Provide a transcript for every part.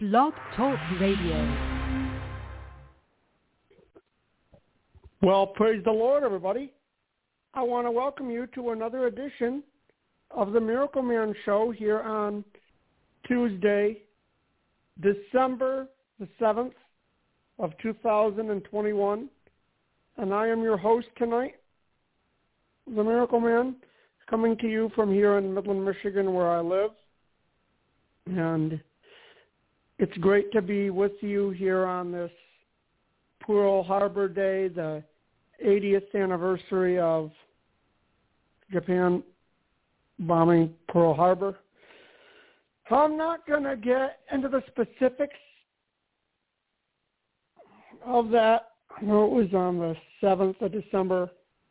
Blog Talk Radio. Well, praise the Lord, everybody. I want to welcome you to another edition of the Miracle Man Show here on Tuesday, December the 7th of 2021. And I am your host tonight, the Miracle Man, coming to you from here in Midland, Michigan, where I live. And it's great to be with you here on this Pearl Harbor Day, the 80th anniversary of Japan bombing Pearl Harbor. I'm not going to get into the specifics of that. I know it was on the 7th of December,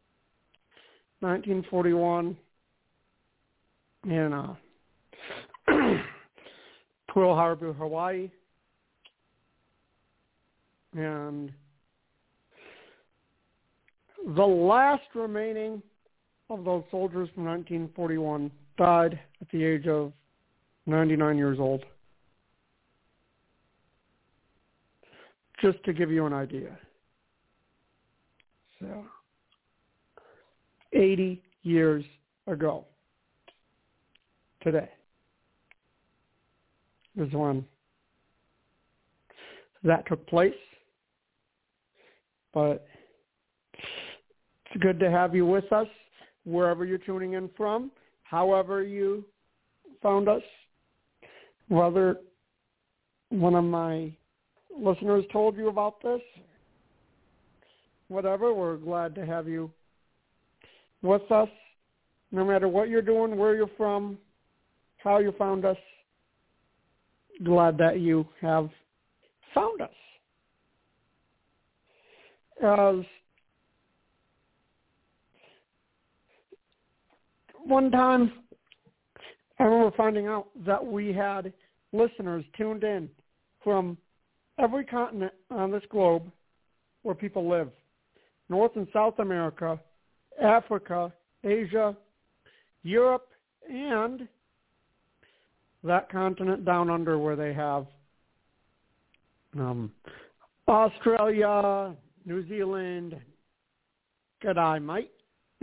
1941, in Pearl Harbor, Hawaii. And the last remaining of those soldiers from 1941 died at the age of 99 years old. Just to give you an idea. So, 80 years ago today is when that took place. But it's good to have you with us wherever you're tuning in from, however you found us. Whether one of my listeners told you about this, whatever, we're glad to have you with us. No matter what you're doing, where you're from, how you found us, glad that you have found us. As one time, I remember finding out that we had listeners tuned in from every continent on this globe where people live. North and South America, Africa, Asia, Europe, and that continent down under where they have Australia, New Zealand. G'day, mate.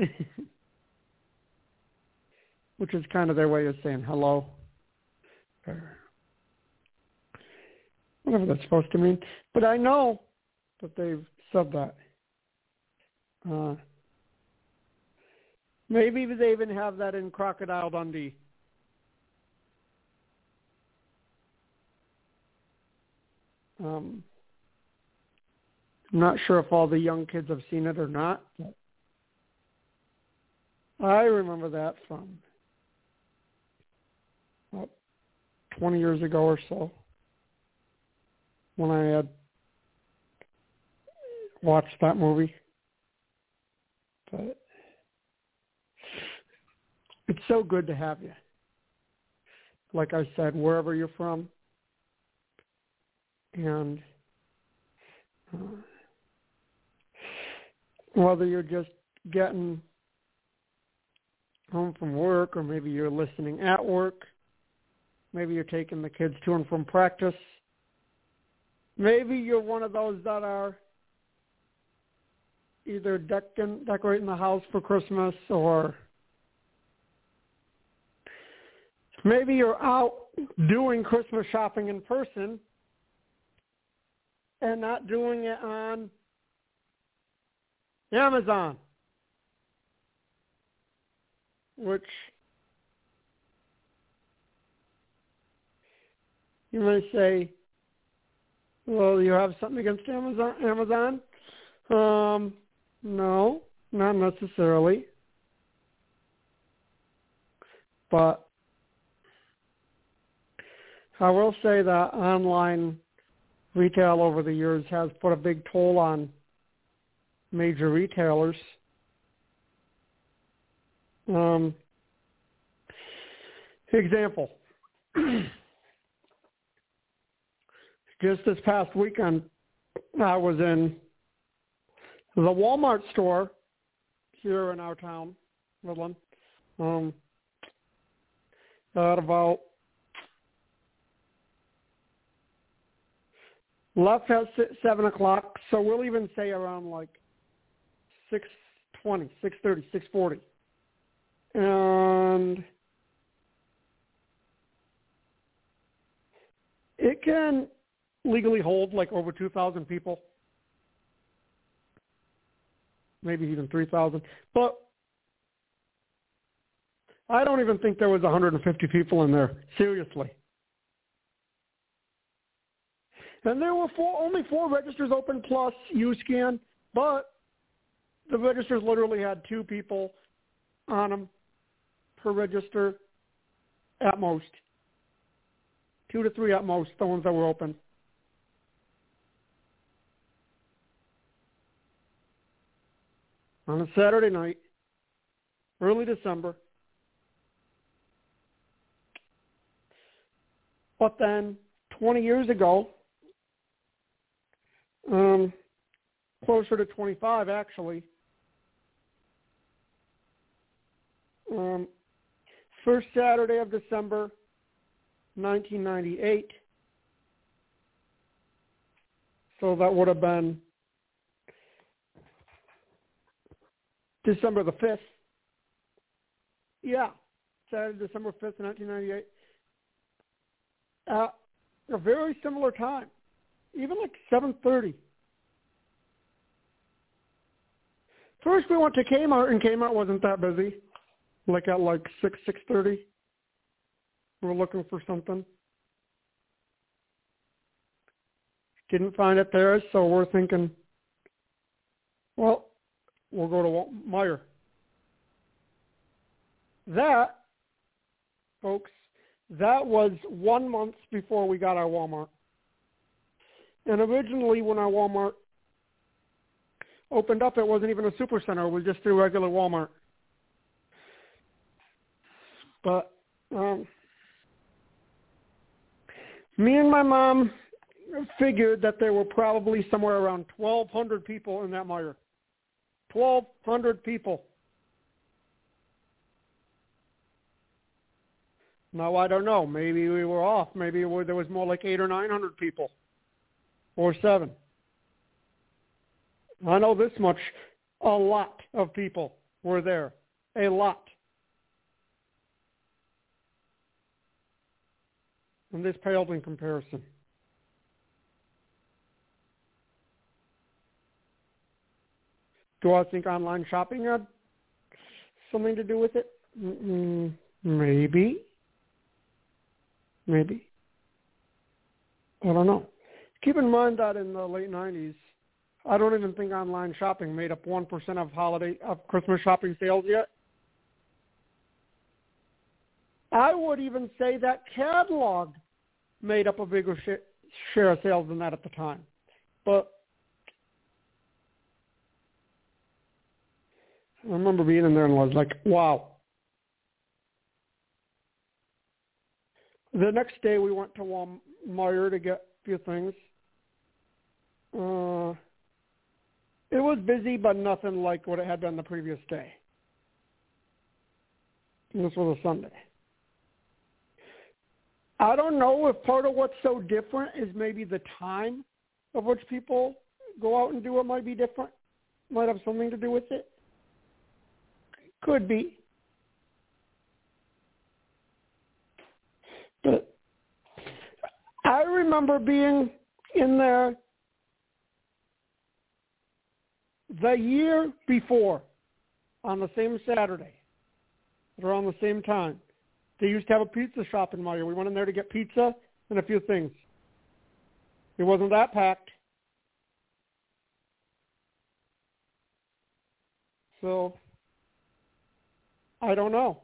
Which is kind of their way of saying hello. Or whatever that's supposed to mean. But I know that they've said that. Maybe they even have that in Crocodile Dundee. I'm not sure if all the young kids have seen it or not. But I remember that from about 20 years ago or so when I had watched that movie. But it's so good to have you. Like I said, wherever you're from. And whether you're just getting home from work, or maybe you're listening at work, maybe you're taking the kids to and from practice, maybe you're one of those that are either decorating the house for Christmas, or maybe you're out doing Christmas shopping in person and not doing it on Amazon, which you may say, well, you have something against Amazon? No, not necessarily. But I will say that online retail over the years has put a big toll on major retailers. Example. Just this past weekend, I was in the Walmart store here in our town, Midland. At about Left has 7 o'clock, so we'll even say around like 6:20, 6:30, 6:40. And it can legally hold like over 2,000 people, maybe even 3,000. But I don't even think there was 150 people in there, seriously. And there were only 4 registers open plus UScan, but the registers literally had 2 people on them per register at most. 2 to 3 at most, the ones that were open. On a Saturday night, early December. But then 20 years ago, closer to 25 actually, first Saturday of December, 1998. So that would have been December the 5th. Yeah, Saturday, December 5th, 1998. At a very similar time, even like 7:30. First we went to Kmart, and Kmart wasn't that busy. Like at like 6:30. We were looking for something. Didn't find it there, so we're thinking, well, we'll go to Meijer. That, folks, that was 1 month before we got our Walmart. And originally when our Walmart opened up, it wasn't even a supercenter. It was just a regular Walmart. But me and my mom figured that there were probably somewhere around 1,200 people in that Meijer. 1,200 people. Now, I don't know. Maybe we were off. Maybe there was more like 800 or 900 people. Or 7. I know this much. A lot of people were there. A lot. And this paled in comparison. Do I think online shopping had something to do with it? Maybe. Maybe. I don't know. Keep in mind that in the late 90s, I don't even think online shopping made up 1% of Christmas shopping sales yet. I would even say that catalog made up a bigger share of sales than that at the time. But I remember being in there and was like, wow. The next day we went to Walmart to get a few things. It was busy, but nothing like what it had been the previous day. And this was a Sunday. I don't know if part of what's so different is maybe the time of which people go out and do it might be different. Might have something to do with it. Could be. But I remember being in there the year before on the same Saturday, around the same time. They used to have a pizza shop in Meijer. We went in there to get pizza and a few things. It wasn't that packed. So, I don't know.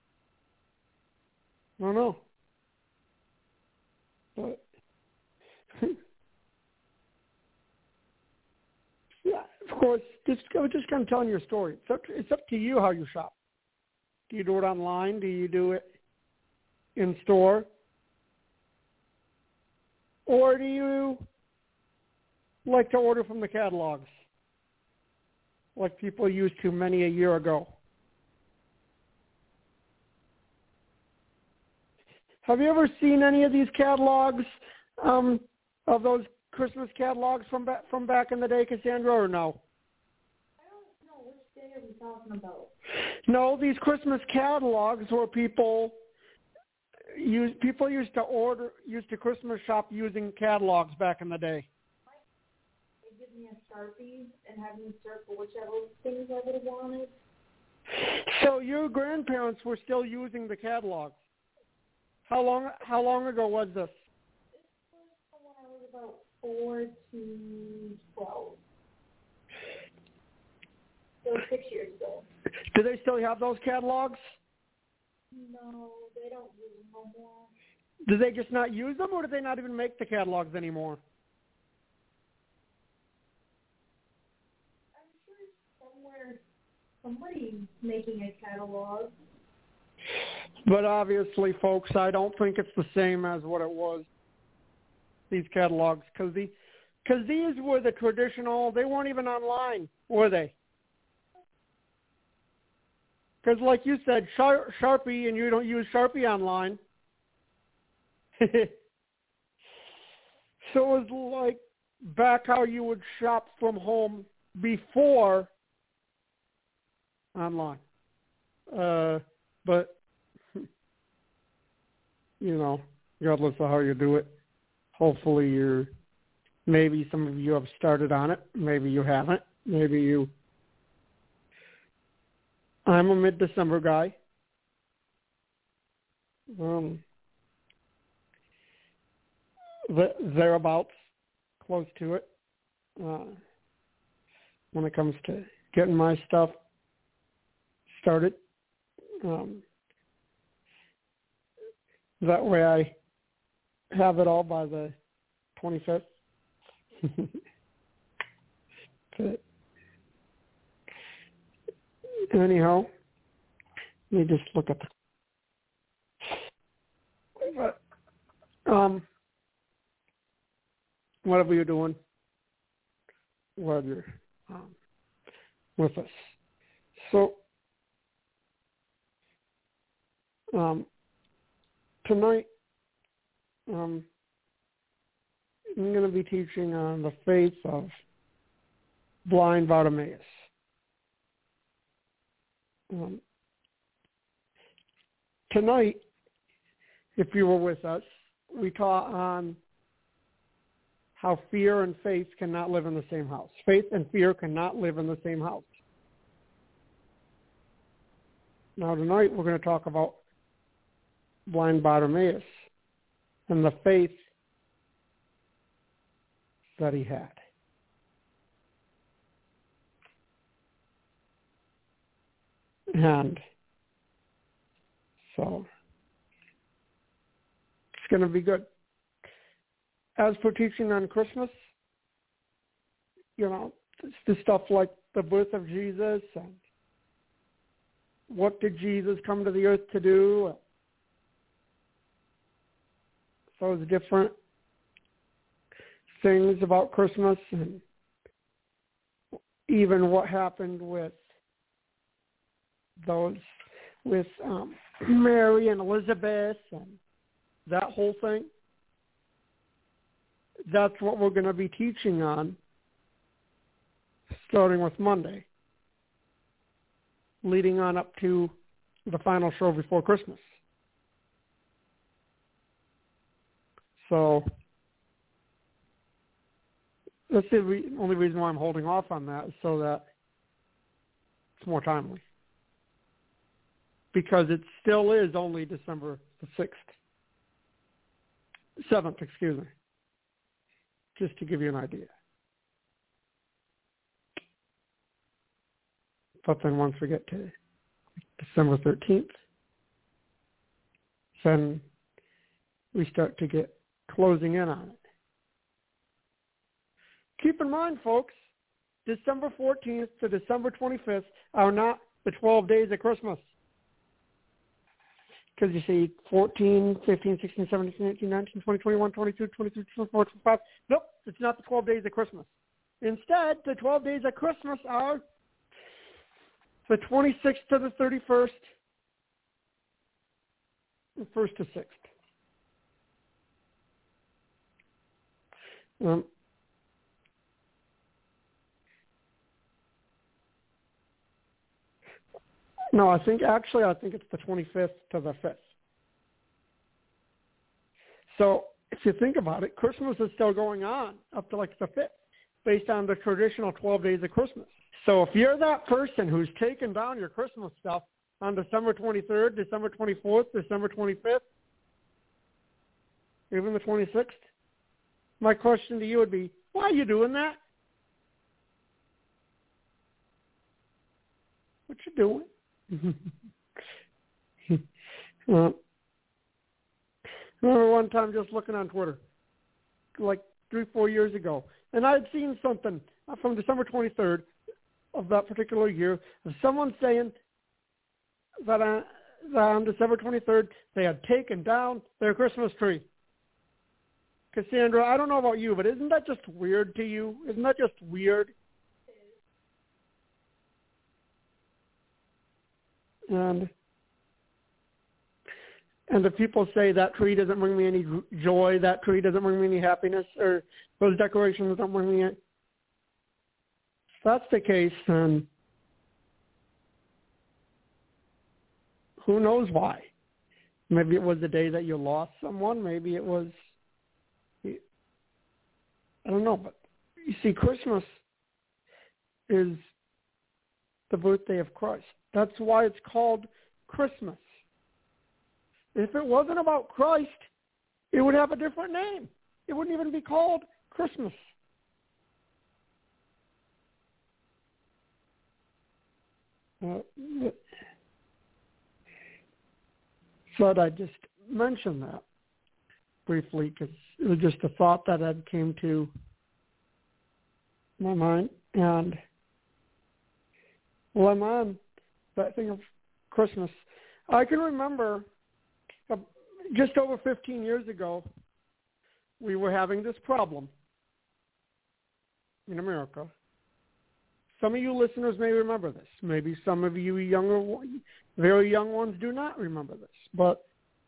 But, yeah, of course, I was just kind of telling your story. It's up to you how you shop. Do you do it online? Do you do it in store? Or do you like to order from the catalogs like people used to many a year ago? Have you ever seen any of these catalogs of those Christmas catalogs from back in the day, Cassandra, or no? I don't know. Which day are we talking about? No, these Christmas catalogs where people used to Christmas shop using catalogs back in the day. They give me a Sharpie and have me circle whichever things I would have wanted. So your grandparents were still using the catalogs. How long ago was this? This was when I was about 4 to 12. So 6 years ago. Do they still have those catalogs? No, they don't use them no more. Do they just not use them, or do they not even make the catalogs anymore? I'm sure somewhere somebody's making a catalog. But obviously, folks, I don't think it's the same as what it was, these catalogs, because these were the traditional, they weren't even online, were they? Because like you said, Sharpie, and you don't use Sharpie online. So it was like back how you would shop from home before online. But, you know, regardless of how you do it, hopefully maybe some of you have started on it. Maybe you haven't. I'm a mid-December guy. Thereabouts, close to it, when it comes to getting my stuff started. That way I have it all by the 25th. But anyhow, let me just look at whatever you're doing, whether you're with us. So tonight I'm going to be teaching on the faith of blind Bartimaeus. Tonight, if you were with us, we taught on how fear and faith cannot live in the same house. Faith and fear cannot live in the same house. Now tonight we're going to talk about blind Bartimaeus and the faith that he had. And so it's going to be good. As for teaching on Christmas, you know, it's the stuff like the birth of Jesus and what did Jesus come to the earth to do. Those different things about Christmas, and even what happened with those, with Mary and Elizabeth and that whole thing. That's what we're going to be teaching on starting with Monday, leading on up to the final show before Christmas. So that's the only reason why I'm holding off on that, is so that it's more timely. Because it still is only December the 7th, excuse me. Just to give you an idea. But then once we get to December 13th, then we start to get closing in on it. Keep in mind, folks, December 14th to December 25th are not the 12 days of Christmas. Because you see 14, 15, 16, 17, 18, 19, 20, 21, 22, 23, 24, 25. Nope, it's not the 12 days of Christmas. Instead, the 12 days of Christmas are the 26th to the 31st, the 1st to 6th. No, I think it's the 25th to the 5th. So if you think about it, Christmas is still going on up to like the 5th, based on the traditional 12 days of Christmas. So if you're that person who's taken down your Christmas stuff on December 23rd, December 24th, December 25th, even the 26th, my question to you would be, why are you doing that? What you doing? Remember one time just looking on Twitter, like 3-4 years ago, and I had seen something from December 23rd of that particular year of someone saying that on December 23rd they had taken down their Christmas tree. Cassandra, I don't know about you, but isn't that just weird to you? Isn't that just weird? And if people say that tree doesn't bring me any joy, that tree doesn't bring me any happiness, or those decorations don't bring me any, if that's the case, then who knows why? Maybe it was the day that you lost someone. Maybe it was, I don't know. But you see, Christmas is the birthday of Christ. That's why it's called Christmas. If it wasn't about Christ, it would have a different name. It wouldn't even be called Christmas. Thought I'd just mention that briefly because it was just a thought that had came to my mind. And while I'm on that thing of Christmas, I can remember just over 15 years ago, we were having this problem in America. Some of you listeners may remember this. Maybe some of you very young ones do not remember this. But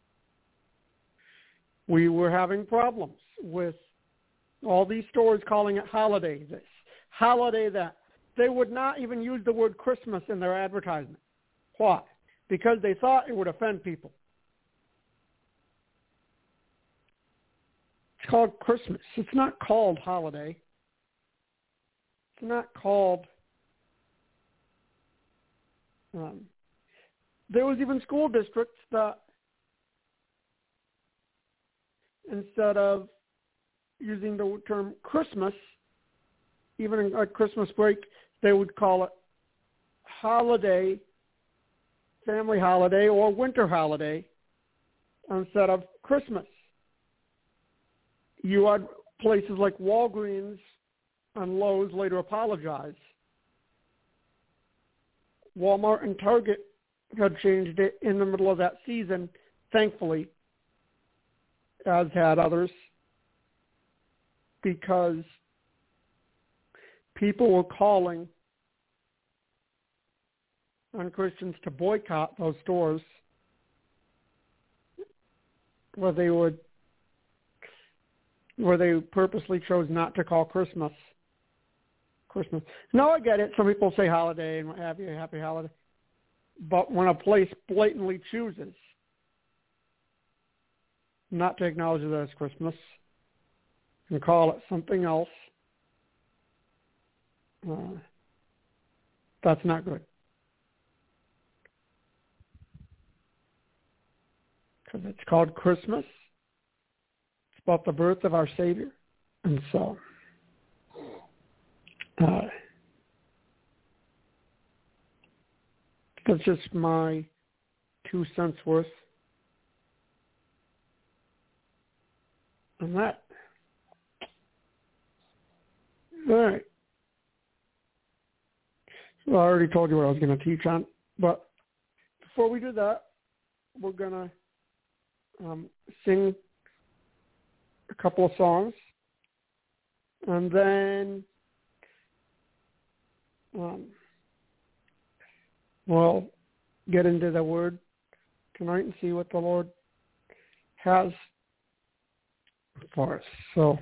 we were having problems with all these stores calling it holiday this, holiday that. They would not even use the word Christmas in their advertisement. Why? Because they thought it would offend people. It's called Christmas. It's not called holiday. It's not called... there was even school districts that instead of using the term Christmas, even in a Christmas break, they would call it holiday, family holiday, or winter holiday instead of Christmas. You had places like Walgreens and Lowe's later apologize. Walmart and Target had changed it in the middle of that season, thankfully, as had others, because people were calling on Christians to boycott those stores where they purposely chose not to call Christmas. No, I get it. Some people say holiday and what have you, happy holiday. But when a place blatantly chooses not to acknowledge that it's Christmas and call it something else, that's not good. Because it's called Christmas. It's about the birth of our Savior. And so that's just my 2 cents worth on that. All right. Well, I already told you what I was going to teach on, but before we do that, we're going to sing a couple of songs, and then we'll get into the Word tonight and see what the Lord has for us. So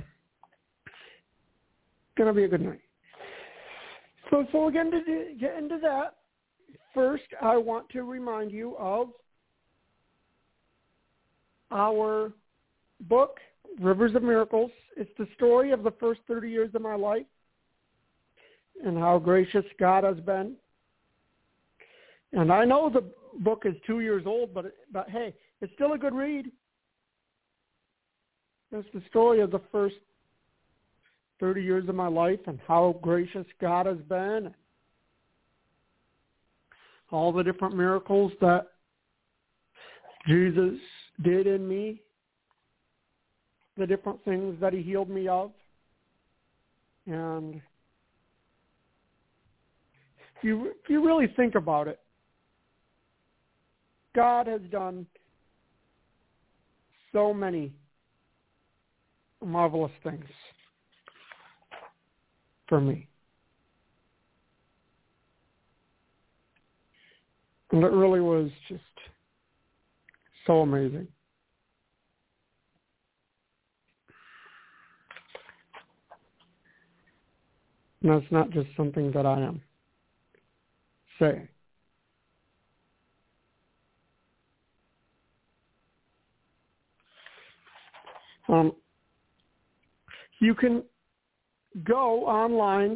it's going to be a good night. So before we get into that, first, I want to remind you of our book, Rivers of Miracles. It's the story of the first 30 years of my life and how gracious God has been. And I know the book is 2 years old, but hey, it's still a good read. It's the story of the first 30 years of my life and how gracious God has been. All the different miracles that Jesus did in me. The different things that he healed me of. And if you really think about it, God has done so many marvelous things for me. And it really was just so amazing. And that's not just something that I am saying. You can go online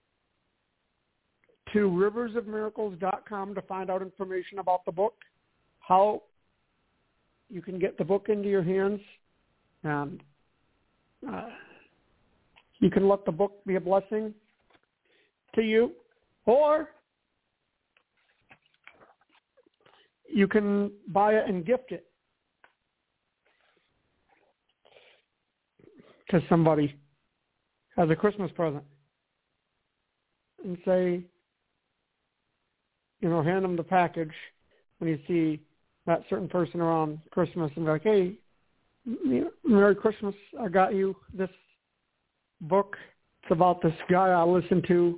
to riversofmiracles.com to find out information about the book, how you can get the book into your hands, and you can let the book be a blessing to you, or you can buy it and gift it to somebody as a Christmas present and say, hand them the package when you see that certain person around Christmas and be like, hey, Merry Christmas, I got you this book. It's about this guy I listened to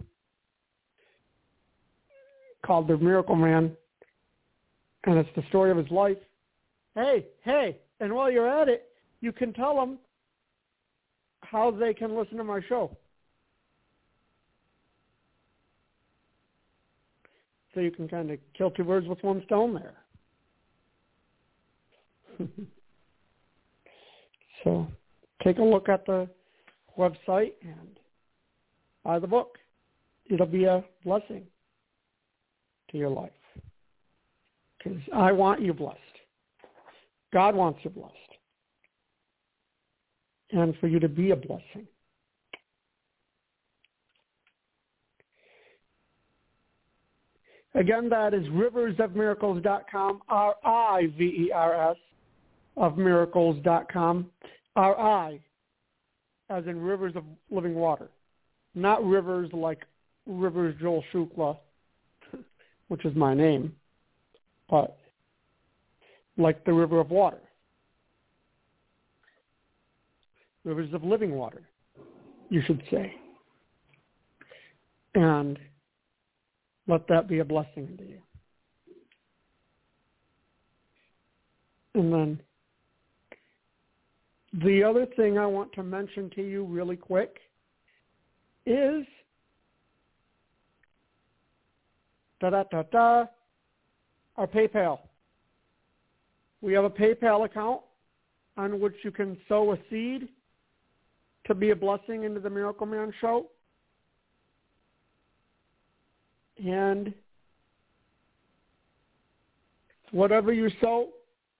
called The Miracle Man, and it's the story of his life. Hey, and while you're at it, you can tell them how they can listen to my show. So you can kind of kill two birds with one stone there. So take a look at the website and buy the book. It'll be a blessing to your life. Because I want you blessed. God wants you blessed. And for you to be a blessing. Again, that is riversofmiracles.com, R-I-V-E-R-S, of miracles.com, R-I, as in rivers of living water. Not rivers like Rivers Joel Shukla, which is my name, but like the river of water. Rivers of living water, you should say. And let that be a blessing to you. And then the other thing I want to mention to you really quick is our PayPal. We have a PayPal account on which you can sow a seed to be a blessing into the Miracle Man Show. And whatever you sow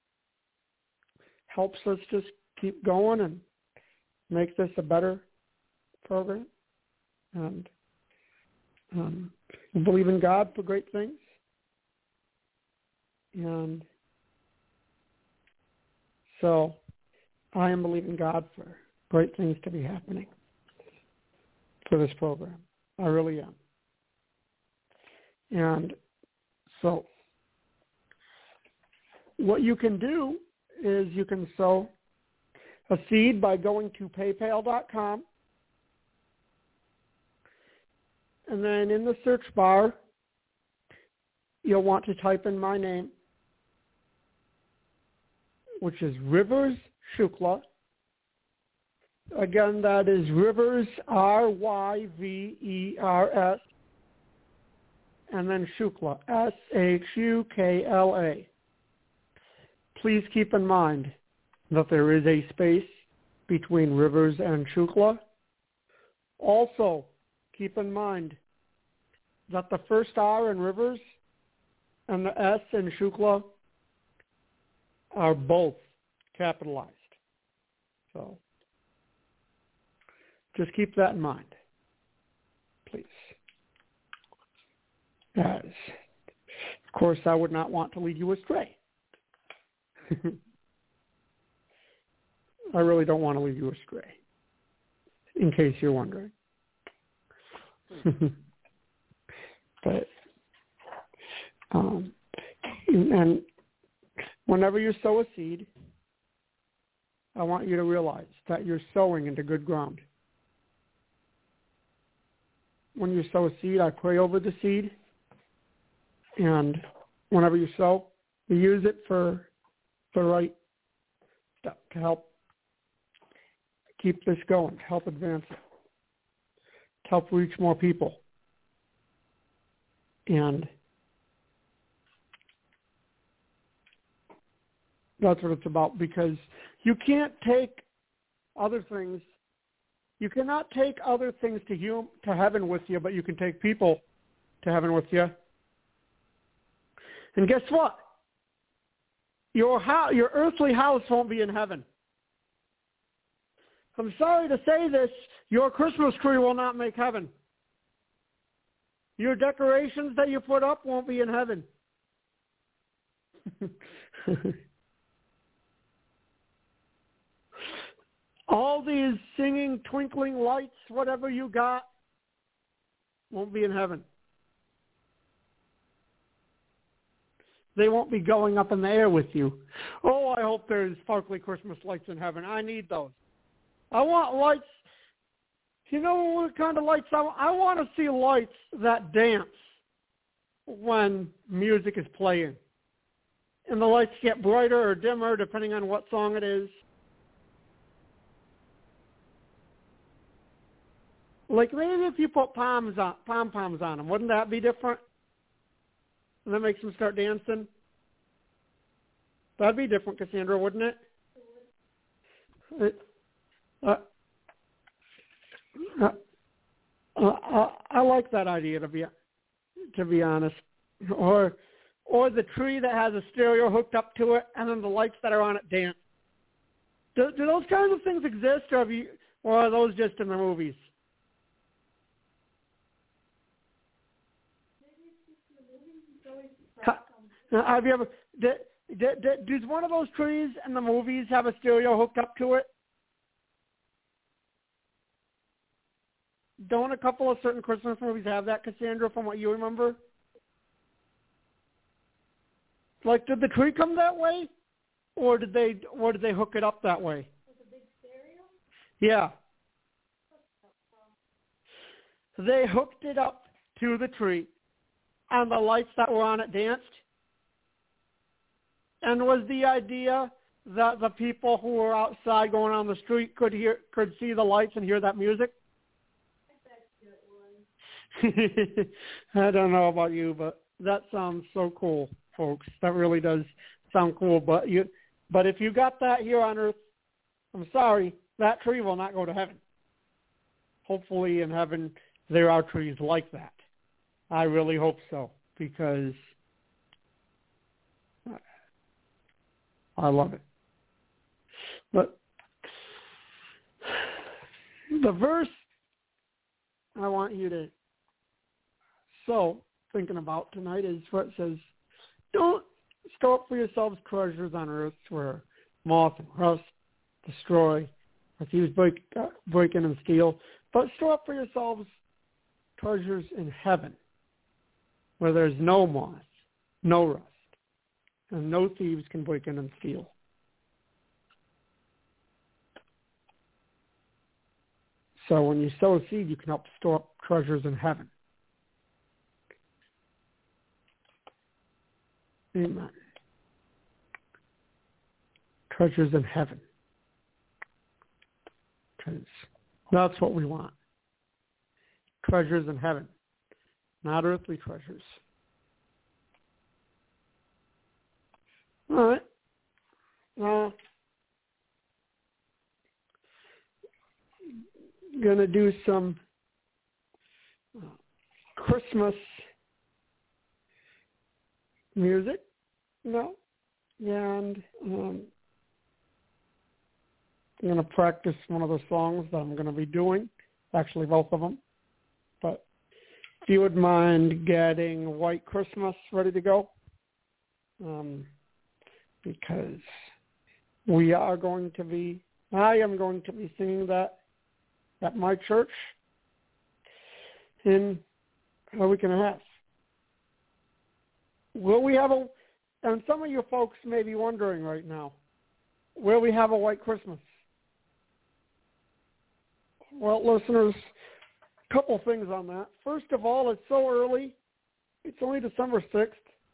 helps us just keep going and make this a better program. And we believe in God for great things. And so I am believing God for great things to be happening for this program. I really am. And so what you can do is you can sow a seed by going to paypal.com. And then in the search bar, you'll want to type in my name, which is Rivers Shukla. Again, that is Rivers, R-Y-V-E-R-S. and then Shukla, Shukla. Please keep in mind that there is a space between Rivers and Shukla. Also, keep in mind that the first R in Rivers and the S in Shukla are both capitalized. So just keep that in mind, please. As, of course, I would not want to lead you astray. I really don't want to lead you astray, in case you're wondering. But, and whenever you sow a seed, I want you to realize that you're sowing into good ground. When you sow a seed, I pray over the seed. And whenever you sow, you use it for the right stuff to help keep this going, to help advance it, to help reach more people. And that's what it's about, because you can't take other things. You cannot take other things to heaven with you, but you can take people to heaven with you. And guess what? Your earthly house won't be in heaven. I'm sorry to say this, your Christmas tree will not make heaven. Your decorations that you put up won't be in heaven. All these singing, twinkling lights, whatever you got, won't be in heaven. They won't be going up in the air with you. Oh, I hope there's sparkly Christmas lights in heaven. I need those. I want lights. You know what kind of lights I want to see? Lights that dance when music is playing. And the lights get brighter or dimmer depending on what song it is. Like maybe if you put pom-poms on them, wouldn't that be different? And that makes them start dancing. That'd be different, Cassandra, wouldn't it? I like that idea, to be honest. Or the tree that has a stereo hooked up to it, and then the lights that are on it dance. Do those kinds of things exist, or are those just in the movies? Have you ever? Does one of those trees in the movies have a stereo hooked up to it? Don't a couple of certain Christmas movies have that, Cassandra, from what you remember? Like, did the tree come that way, or did they hook it up that way? With a big stereo? Yeah. They hooked it up to the tree, and the lights that were on it danced. And was the idea that the people who were outside going on the street could see the lights and hear that music? I don't know about you, but that sounds so cool, folks. That really does sound cool. But if you got that here on Earth, I'm sorry, that tree will not go to heaven. Hopefully in heaven there are trees like that. I really hope so, because I love it. But the verse I want you to thinking about tonight is what it says, don't store up for yourselves treasures on earth where moth and rust destroy, or thieves break in and steal, but store up for yourselves treasures in heaven where there's no moth, no rust, and no thieves can break in and steal. So when you sow a seed, you can help store up treasures in heaven. Amen. Treasures in heaven. Because that's what we want. Treasures in heaven. Not earthly treasures, All right. Gonna do some Christmas music, and I'm gonna practice one of the songs that I'm gonna be doing. Actually, both of them. But if you would mind getting White Christmas ready to go, because I am going to be singing that at my church in a week and a half. Will we have and some of you folks may be wondering right now, will we have a White Christmas? Well, listeners, a couple things on that. First of all, it's so early. It's only December 6th.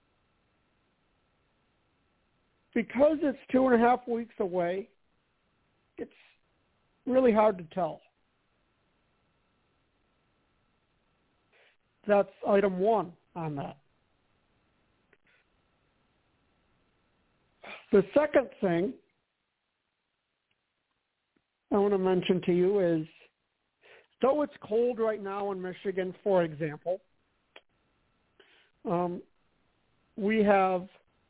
Because it's 2.5 weeks away, it's really hard to tell. That's item one on that. The second thing I want to mention to you is, though it's cold right now in Michigan, for example, we have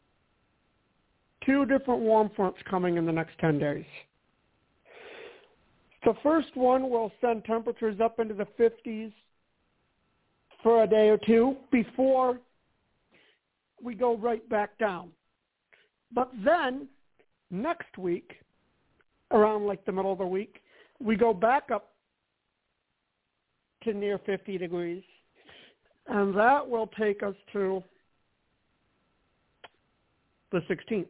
2 different warm fronts coming in the next 10 days. The first one will send temperatures up into the 50s for a day or two before we go right back down. But then next week, around like the middle of the week, we go back up to near 50 degrees, and that will take us to the 16th.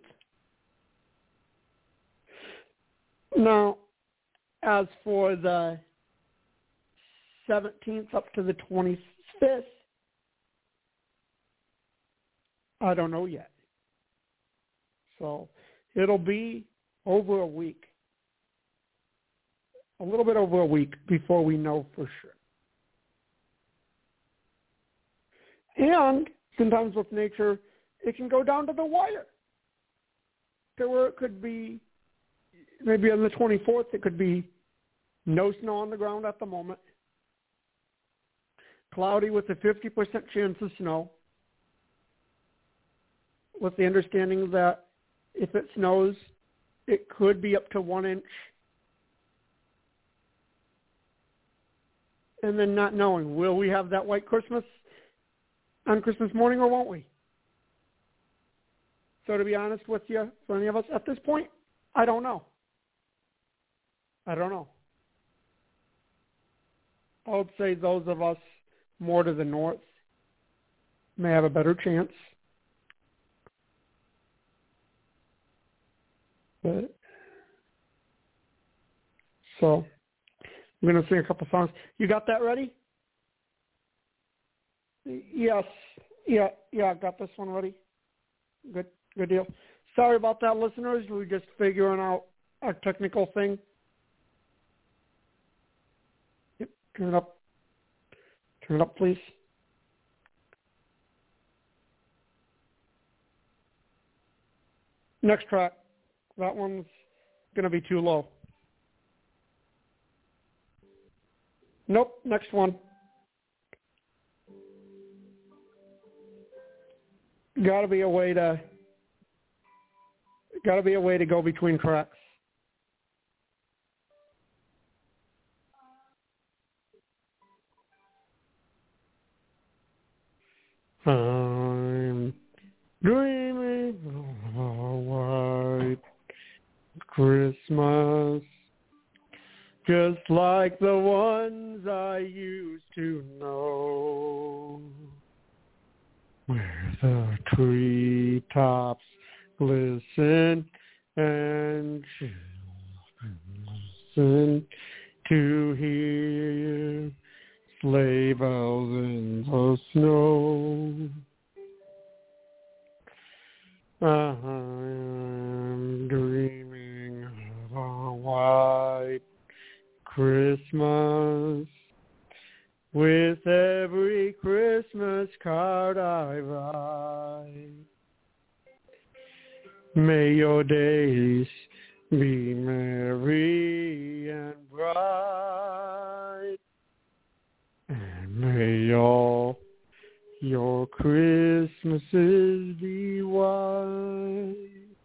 Now, as for the 17th up to the 25th, I don't know yet. So it'll be over a week, a little bit over a week before we know for sure. And sometimes with nature, it can go down to the wire, to where it could be, maybe on the 24th, it could be no snow on the ground at the moment, cloudy with a 50% chance of snow, with the understanding that if it snows, it could be up to 1 inch. And then not knowing, will we have that white Christmas on Christmas morning or won't we? So to be honest with you, for any of us at this point, I don't know. I would say those of us more to the north may have a better chance. But, so I'm going to sing a couple songs. You got that ready? Yes. Yeah, I got this one ready. Good deal. Sorry about that, listeners. We're just figuring out a technical thing. Yep, turn it up. Turn it up, please. Next track. That one's going to be too low. Nope, next one. Got to be a way to go between tracks. I'm dreaming of a white Christmas, just like the ones I used to know, where the treetops glisten and listen to hear sleigh bells in the snow. I'm dreaming of a white Christmas, with every Christmas card I write. May your days be merry and bright, and may all your Christmases be white.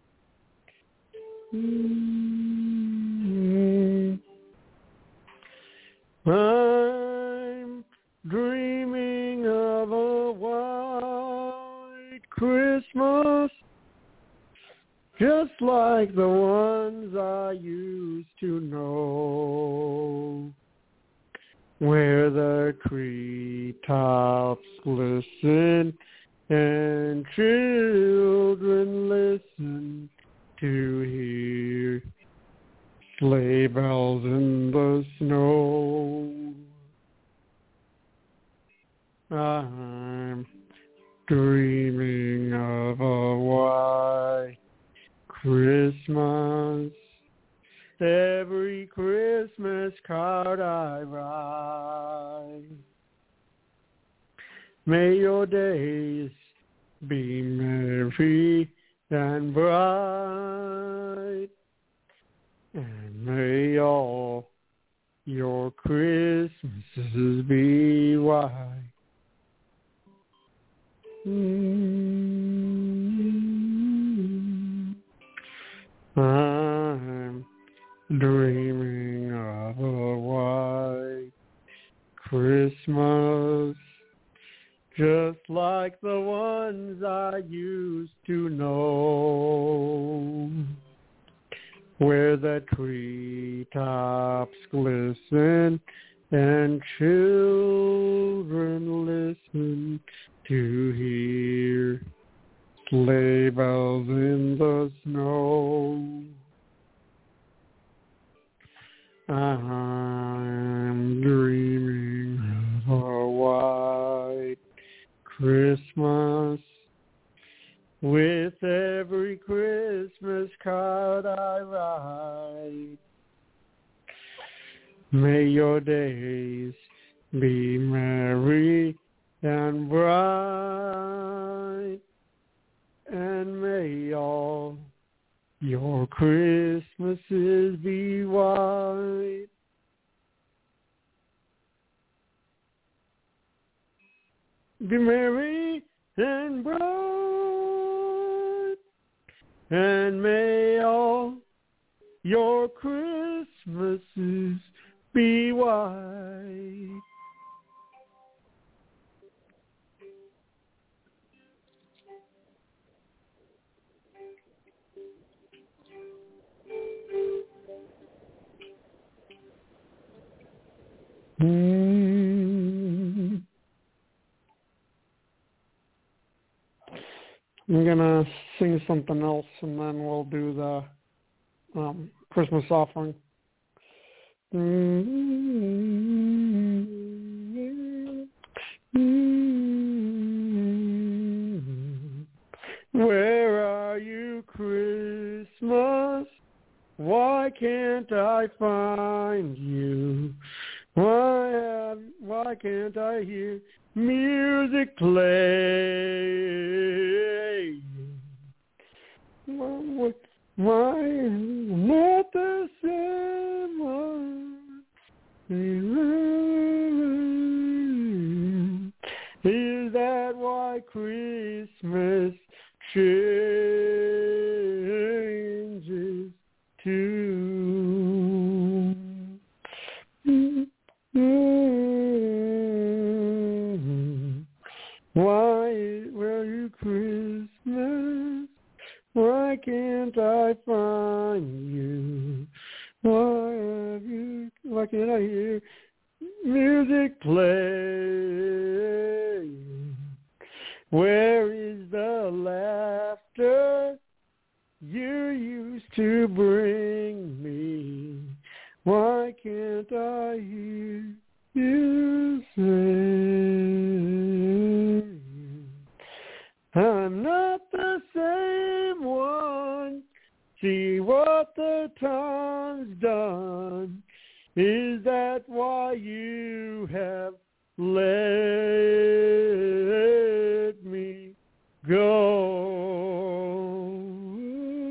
I'm dreaming of a white Christmas, just like the ones I used to know, where the treetops glisten and children listen to hear sleigh bells in the snow. I'm dreaming of a white Christmas, every Christmas card I write. May your days be merry and bright, and may all your Christmases be white. I'm dreaming of a white Christmas, just like the ones I used to know, where the treetops glisten and children listen to hear sleigh bells in the snow. I'm dreaming of a white Christmas, with every Christmas card I write. May your days be merry and bright, and may all your Christmases be white. Be merry and bright, and may all your Christmases be white. I'm going to sing something else, and then we'll do the Christmas offering. Where are you, Christmas? Why can't I find you? Why can't I hear music play? Why not the same one? Is that why Christmas changes too? Why will you Christmas? Why can't I find you? Why can't I hear music play? Where is the laughter you used to bring me? Why can't I hear you sing? I'm not the same one. See what the time's done. Is that why you have let me go?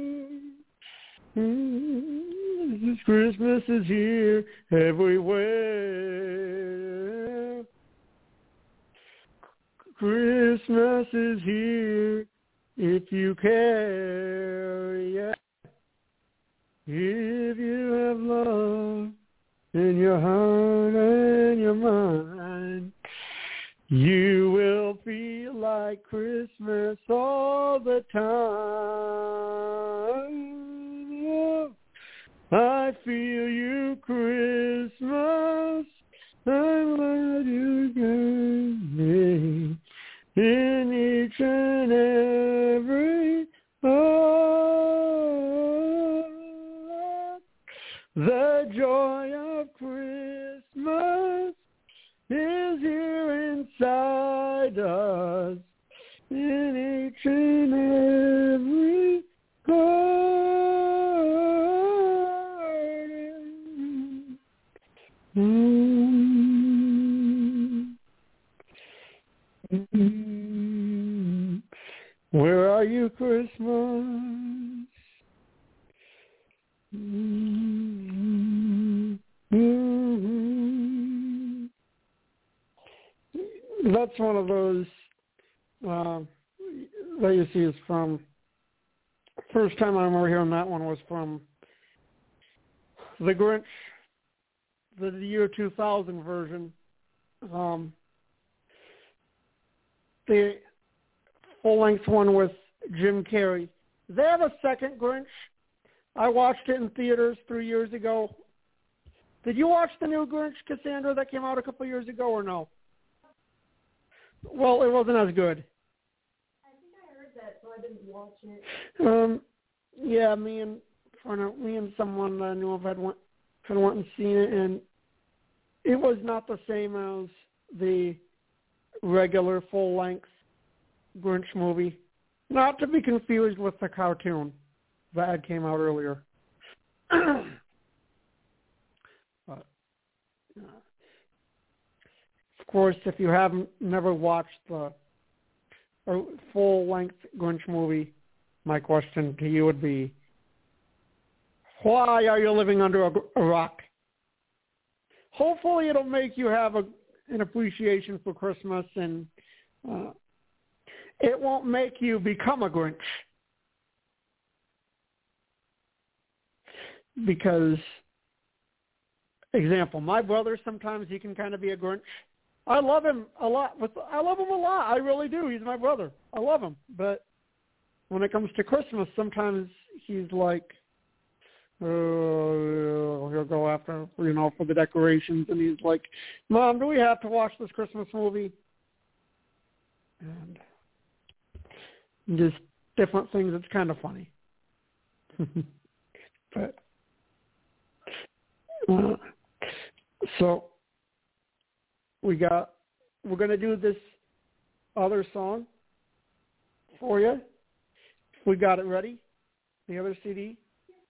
Christmas is here everywhere. Christmas is here if you care, yeah. If you have love in your heart and your mind, you will feel like Christmas all the time. Yeah. I feel you, Christmas. I'm glad you came in each and every heart. The joy of Christmas is here inside us, in each and every garden. Where are you, Christmas? That's one of those that you see is from, first time I remember hearing that one was from The Grinch, the year 2000 version. The full-length one with Jim Carrey. They have a second Grinch. I watched it in theaters 3 years ago. Did you watch the new Grinch, Cassandra, that came out a couple years ago, or no? Well, it wasn't as good. I think I heard that, so I didn't watch it. Yeah, me and someone I knew of had went and seen it, and it was not the same as the regular full-length Grinch movie. Not to be confused with the cartoon that came out earlier. But, of course, if you haven't never watched the full-length Grinch movie, my question to you would be, why are you living under a rock? Hopefully it'll make you have an appreciation for Christmas, and it won't make you become a Grinch. Because, example, my brother, sometimes he can kind of be a Grinch. I love him a lot. I love him a lot. I really do. He's my brother. I love him. But when it comes to Christmas, sometimes he's like, he'll go after, for the decorations, and he's like, Mom, do we have to watch this Christmas movie? And just different things. It's kind of funny. But so we're going to do this other song for you. We got it ready. The other CD.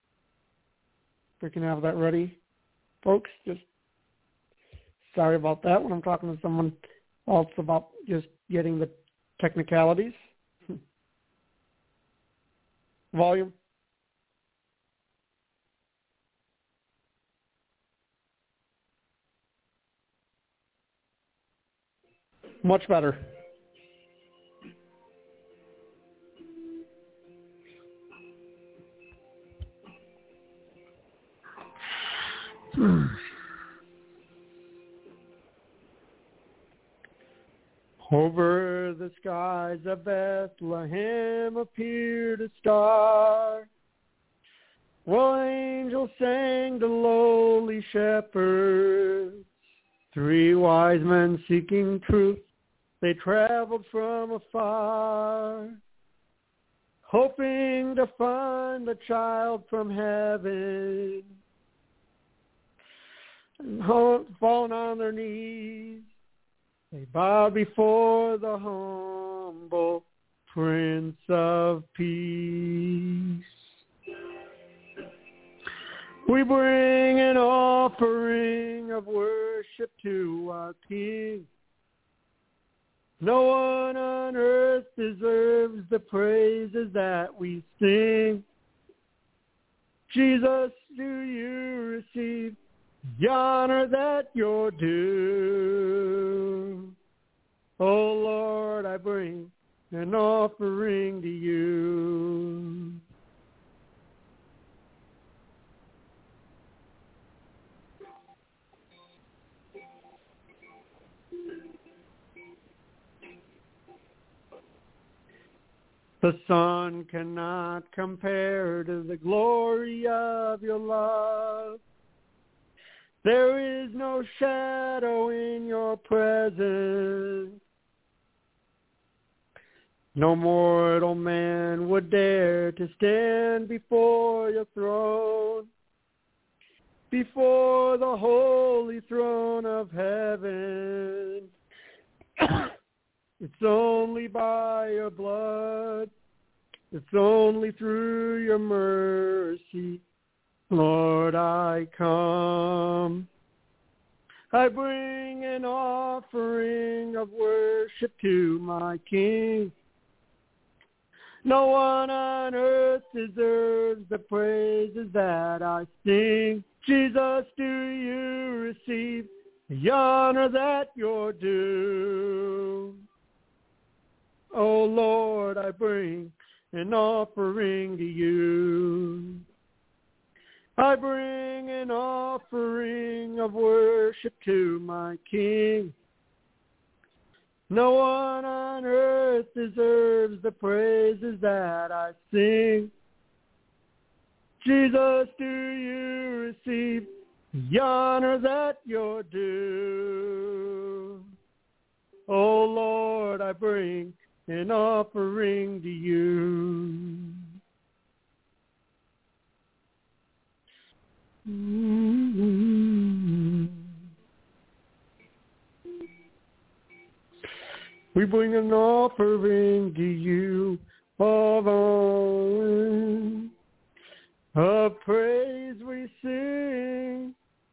We can have that ready, folks. Just sorry about that when I'm talking to someone else about just getting the technicalities. Volume. Much better. Over the skies of Bethlehem appeared a star, while angels sang to lowly shepherds. 3 wise men seeking truth, they traveled from afar, hoping to find the child from heaven. And falling on their knees, they bow before the humble Prince of Peace. We bring an offering of worship to our King. No one on earth deserves the praises that we sing. Jesus, do you receive the honor that you're due? Oh Lord, I bring an offering to you. The sun cannot compare to the glory of your love. There is no shadow in your presence. No mortal man would dare to stand before your throne, before the holy throne of heaven. It's only by your blood, it's only through your mercy, Lord, I come. I bring an offering of worship to my King. No one on earth deserves the praises that I sing. Jesus, do you receive the honor that you're due? Oh Lord, I bring an offering to you. I bring an offering of worship to my King. No one on earth deserves the praises that I sing. Jesus, do you receive the honor that you're due? Oh Lord, I bring an offering to you. We bring an offering to you of honor, of praise we sing.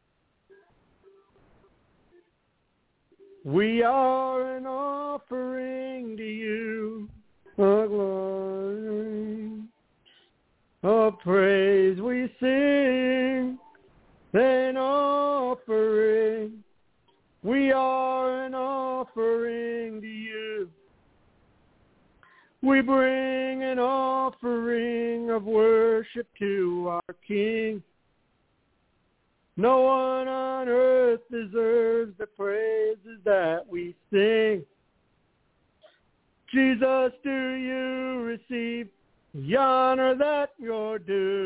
We are an offering to you, of glory, of praise we sing. An offering, we are an offering to you. We bring an offering of worship to our King. No one on earth deserves the praises that we sing. Jesus, do you receive the honor that you're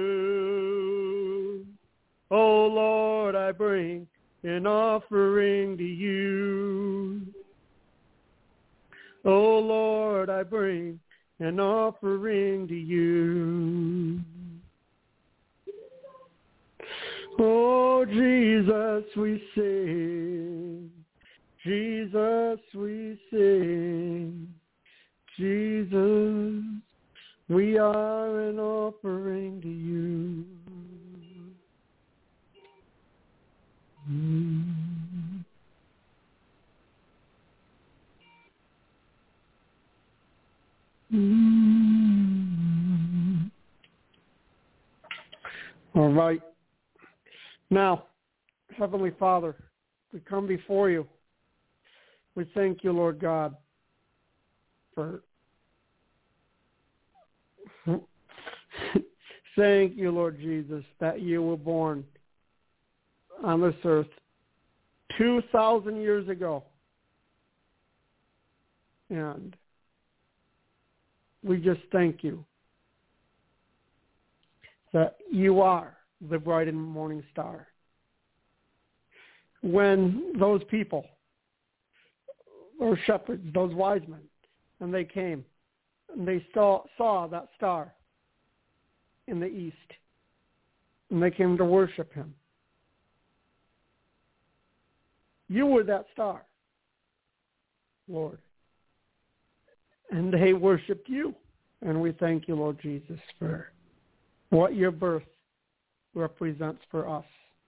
due? Oh Lord, I bring an offering to you. Oh Lord, I bring an offering to you. Oh, Jesus, we sing. Jesus, we sing. Jesus, we are an offering to you. All right. Now, Heavenly Father, we come before you. We thank you, Lord God, for thank you, Lord Jesus, that you were born on this earth 2,000 years ago. And we just thank you that you are the bright and morning star. When those people, those shepherds, those wise men, and they came, and they saw that star in the east, and they came to worship him. You were that star, Lord. And they worshiped you. And we thank you, Lord Jesus, for what your birth represents for us.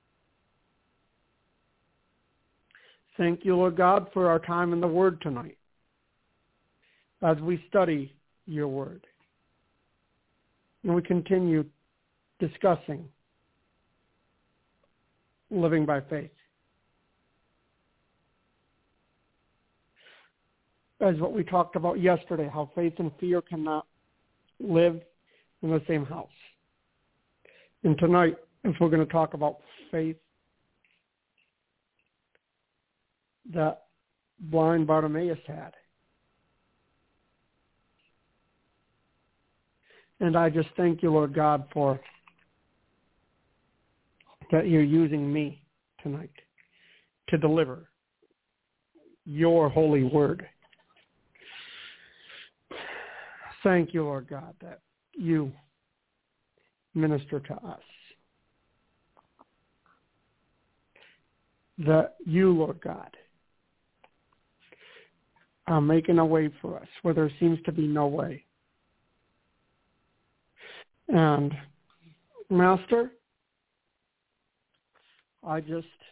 Thank you, Lord God, for our time in the Word tonight as we study your Word. And we continue discussing living by faith. As what we talked about yesterday, how faith and fear cannot live in the same house. And tonight, if we're going to talk about faith that blind Bartimaeus had. And I just thank you, Lord God, for that you're using me tonight to deliver your holy word. Thank you, Lord God, that you minister to us. That you, Lord God, are making a way for us where there seems to be no way. And, Master, I'm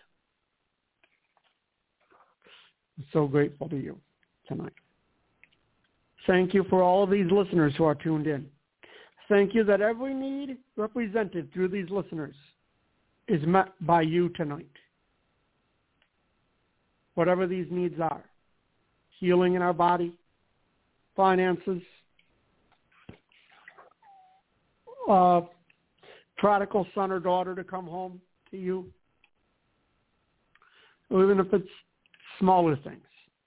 so grateful to you tonight. Thank you for all of these listeners who are tuned in. Thank you that every need represented through these listeners is met by you tonight. Whatever these needs are, healing in our body, finances, prodigal son or daughter to come home to you, or even if it's smaller things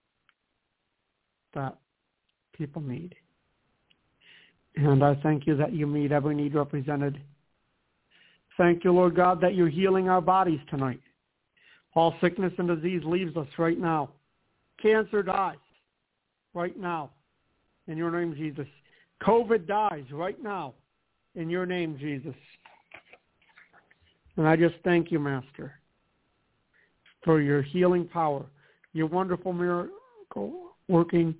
that people need. And I thank you that you meet every need represented. Thank you, Lord God, that you're healing our bodies tonight. All sickness and disease leaves us right now. Cancer dies right now in your name, Jesus. COVID dies right now in your name, Jesus. And I just thank you, Master, for your healing power, your wonderful miracle working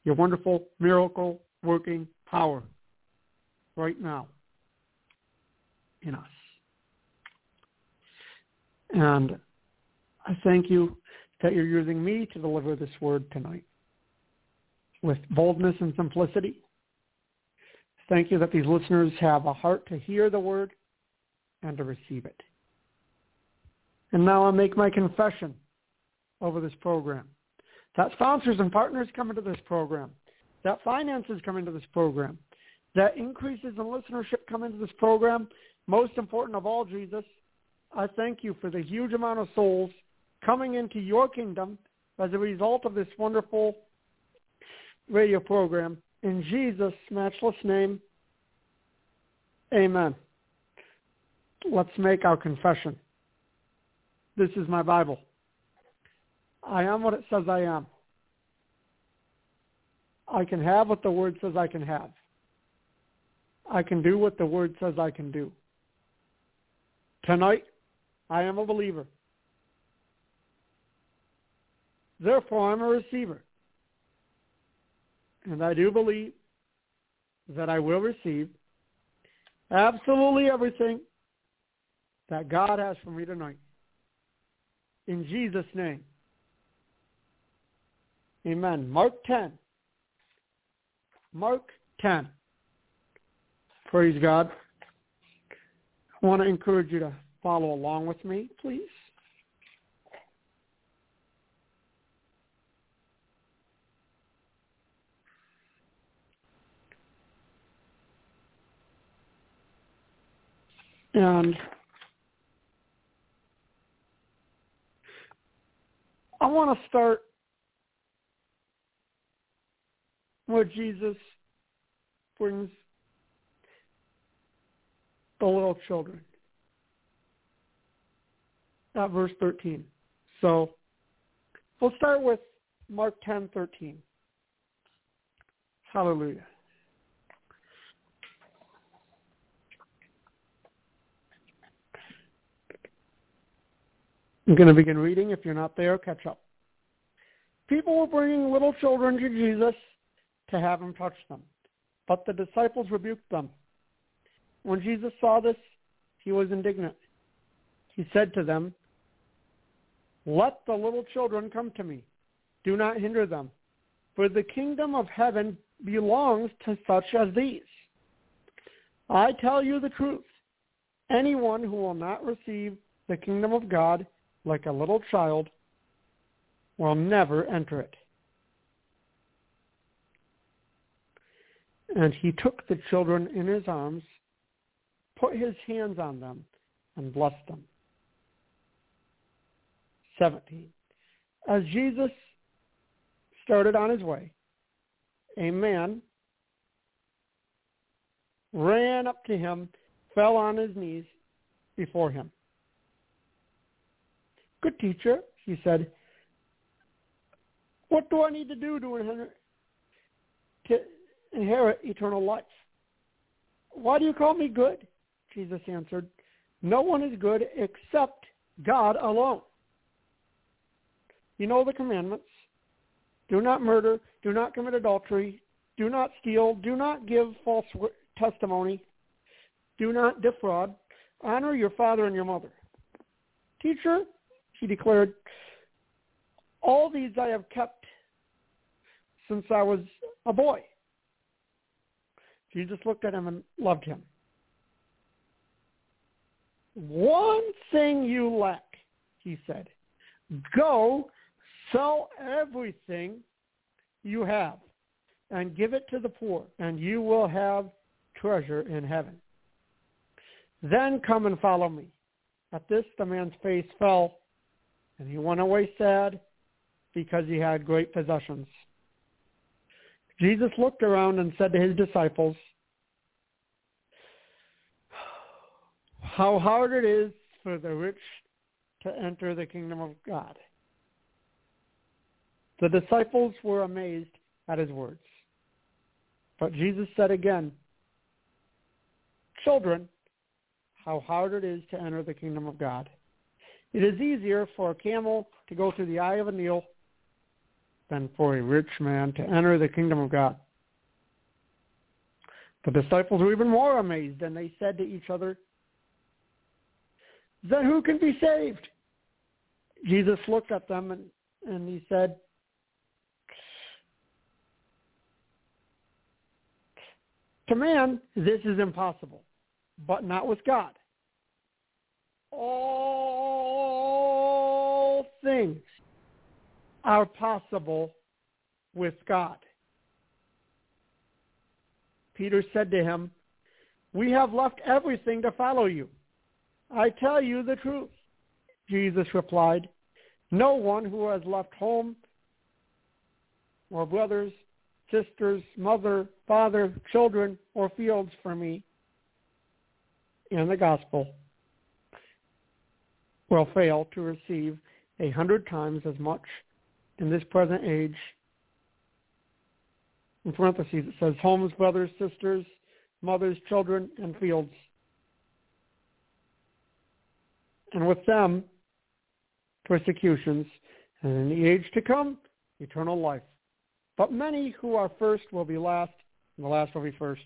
power right now in us. And I thank you that you're using me to deliver this word tonight with boldness and simplicity. Thank you that these listeners have a heart to hear the word and to receive it. And now I make my confession over this program, that sponsors and partners come into this program, that finances come into this program, that increases in listenership come into this program. Most important of all, Jesus, I thank you for the huge amount of souls coming into your kingdom as a result of this wonderful radio program. In Jesus' matchless name, amen. Let's make our confession. This is my Bible. I am what it says I am. I can have what the word says I can have. I can do what the word says I can do. Tonight, I am a believer. Therefore, I'm a receiver. And I do believe that I will receive absolutely everything that God has for me tonight. In Jesus' name. Amen. Mark 10. Mark 10. Praise God. I want to encourage you to follow along with me, please. And I want to start where Jesus brings the little children at verse 13. So we'll start with Mark 10:13. Hallelujah. I'm going to begin reading. If you're not there, catch up. People were bringing little children to Jesus to have him touch them, but the disciples rebuked them. When Jesus saw this, he was indignant. He said to them, "Let the little children come to me. Do not hinder them, for the kingdom of heaven belongs to such as these. I tell you the truth. Anyone who will not receive the kingdom of God like a little child will never enter it." And he took the children in his arms, put his hands on them, and blessed them. 17. As Jesus started on his way, a man ran up to him, fell on his knees before him. "Good teacher," he said, "what do I need to do to inherit eternal life?" "Why do you call me good?" Jesus answered. "No one is good except God alone. You know the commandments. Do not murder. Do not commit adultery. Do not steal. Do not give false testimony. Do not defraud. Honor your father and your mother." "Teacher," he declared, "all these I have kept since I was a boy." Jesus looked at him and loved him. "One thing you lack," he said. "Go, sell everything you have and give it to the poor, and you will have treasure in heaven. Then come and follow me." At this, the man's face fell, and he went away sad because he had great possessions. Jesus looked around and said to his disciples, "How hard it is for the rich to enter the kingdom of God." The disciples were amazed at his words. But Jesus said again, "Children, how hard it is to enter the kingdom of God. It is easier for a camel to go through the eye of a needle than for a rich man to enter the kingdom of God." The disciples were even more amazed, and they said to each other, "Then who can be saved?" Jesus looked at them and he said, "To man, this is impossible, but not with God. All things are possible with God." Peter said to him, "We have left everything to follow you." "I tell you the truth," Jesus replied. "No one who has left home or brothers, sisters, mother, father, children, or fields for me and the gospel will fail to receive 100 times as much in this present age." In parentheses, it says homes, brothers, sisters, mothers, children, and fields. "And with them, persecutions, and in the age to come, eternal life. But many who are first will be last, and the last will be first."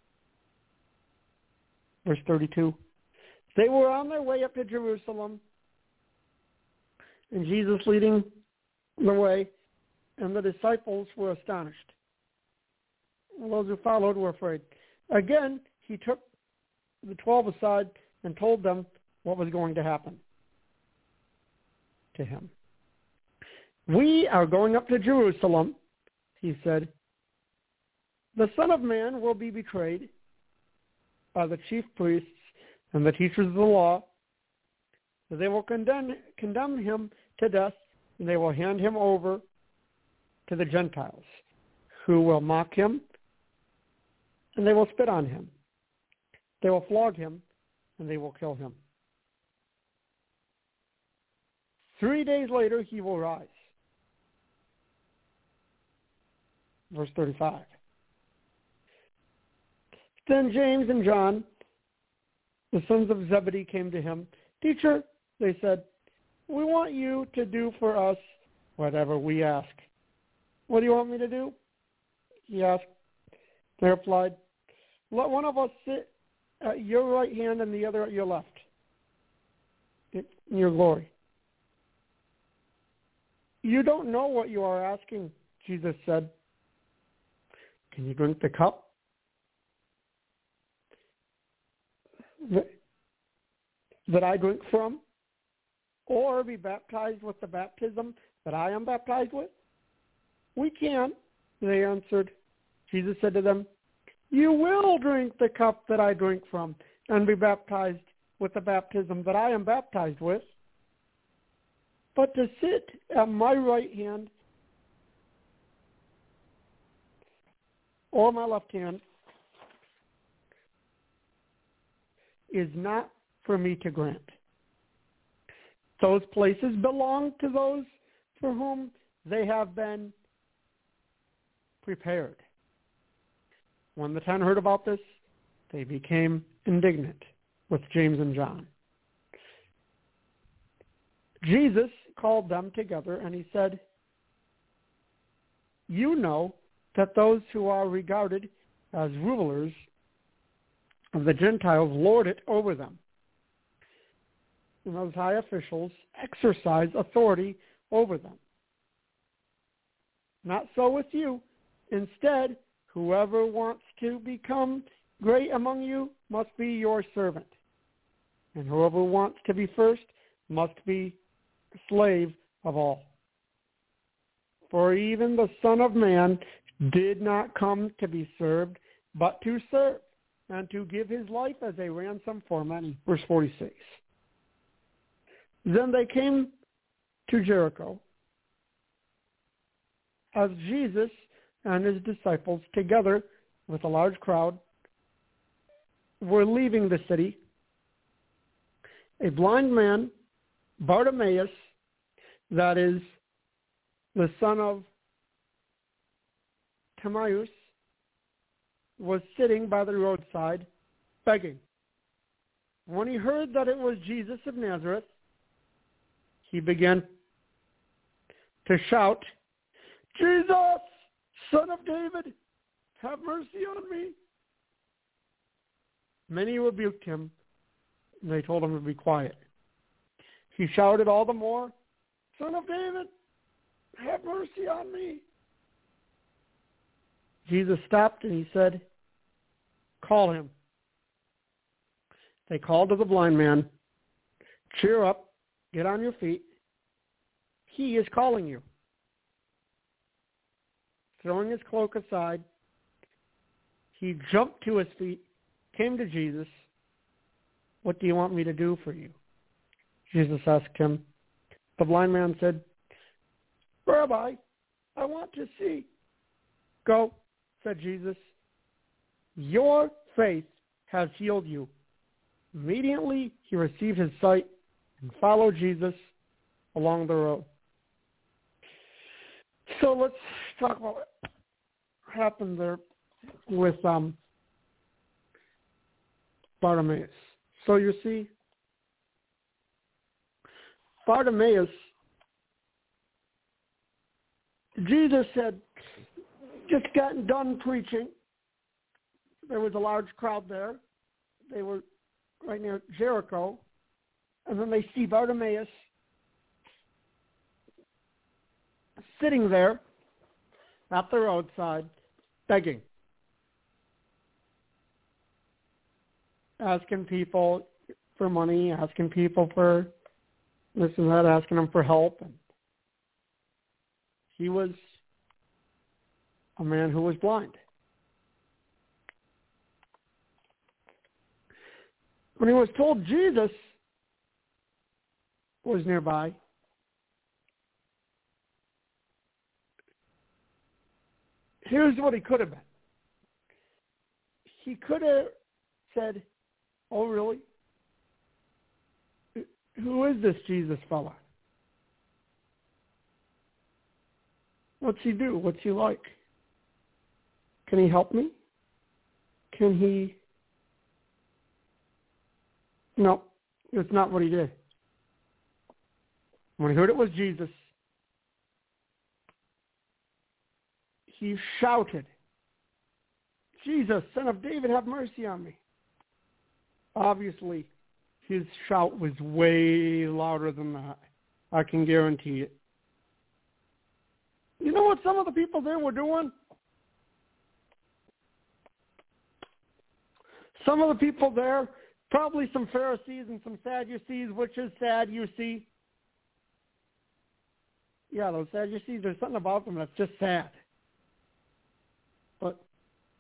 Verse 32. They were on their way up to Jerusalem, and Jesus leading the way, and the disciples were astonished. Those who followed were afraid. Again, he took the 12 aside and told them what was going to happen to him. "We are going up to Jerusalem," he said. "The Son of Man will be betrayed by the chief priests and the teachers of the law. They will condemn him to death, and they will hand him over to the Gentiles, who will mock him, and they will spit on him. They will flog him, and they will kill him. 3 days later, he will rise." Verse 35. Then James and John, the sons of Zebedee, came to him. "Teacher," they said, "we want you to do for us whatever we ask." "What do you want me to do?" he asked. They replied, "Let one of us sit at your right hand and the other at your left in your glory." "You don't know what you are asking," Jesus said. "Can you drink the cup that I drink from or be baptized with the baptism that I am baptized with? We can, they answered. Jesus said to them, you will drink the cup that I drink from and be baptized with the baptism that I am baptized with. But to sit at my right hand or my left hand is not for me to grant. Those places belong to those for whom they have been prepared. When the 10 heard about this, they became indignant with James and John. Jesus called them together and he said, you know that those who are regarded as rulers of the Gentiles lord it over them. And those high officials exercise authority over them. Not so with you. Instead, whoever wants to become great among you must be your servant. And whoever wants to be first must be a slave of all. For even the Son of Man did not come to be served, but to serve, and to give his life as a ransom for many. Verse 46. Then they came to Jericho. As Jesus and his disciples, together with a large crowd, were leaving the city, a blind man, Bartimaeus, that is the son of Timaeus, was sitting by the roadside begging. When he heard that it was Jesus of Nazareth, he began to shout, Jesus, Son of David, have mercy on me. Many rebuked him, and they told him to be quiet. He shouted all the more, Son of David, have mercy on me. Jesus stopped and he said, call him. They called to the blind man, cheer up, get on your feet. He is calling you. Throwing his cloak aside, he jumped to his feet, came to Jesus. What do you want me to do for you? Jesus asked him. The blind man said, Rabbi, I want to see. Go, said Jesus. Your faith has healed you. Immediately he received his sight and followed Jesus along the road. So let's talk about what happened there with Bartimaeus. So you see, Bartimaeus, Jesus had just gotten done preaching. There was a large crowd there. They were right near Jericho. And then they see Bartimaeus sitting there at the roadside begging, asking people for money, asking people for this and that, asking them for help. And he was a man who was blind. When he was told Jesus was nearby, here's what he could have been. He could have said, oh, really? Who is this Jesus fella? What's he do? What's he like? Can he help me? Can he? No, it's not what he did. When he heard it was Jesus, he shouted, Jesus, Son of David, have mercy on me. Obviously, his shout was way louder than that. I can guarantee it. You know what some of the people there were doing? Some of the people there, probably some Pharisees and some Sadducees, which is sad, you see. those Sadducees, there's something about them that's just sad. But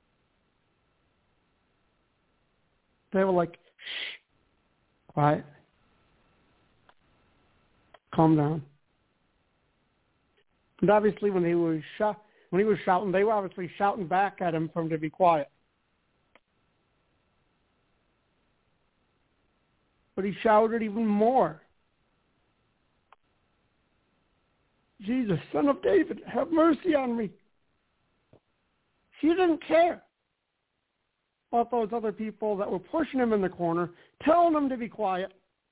they were like, shh, quiet, calm down. And obviously when he was shouting, they were obviously shouting back at him for him to be quiet. But he shouted even more. Jesus, Son of David, have mercy on me. He didn't care about those other people that were pushing him in the corner, telling him to be quiet.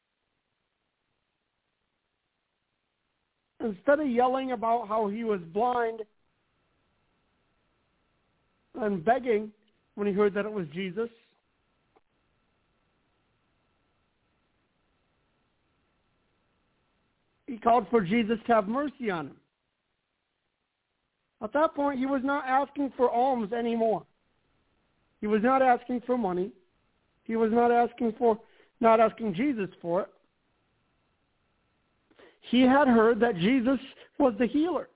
Instead of yelling about how he was blind and begging when he heard that it was Jesus, he called for Jesus to have mercy on him. At that point, he was not asking for alms anymore. He was not asking for money. He was not asking Jesus for it. He had heard that Jesus was the healer.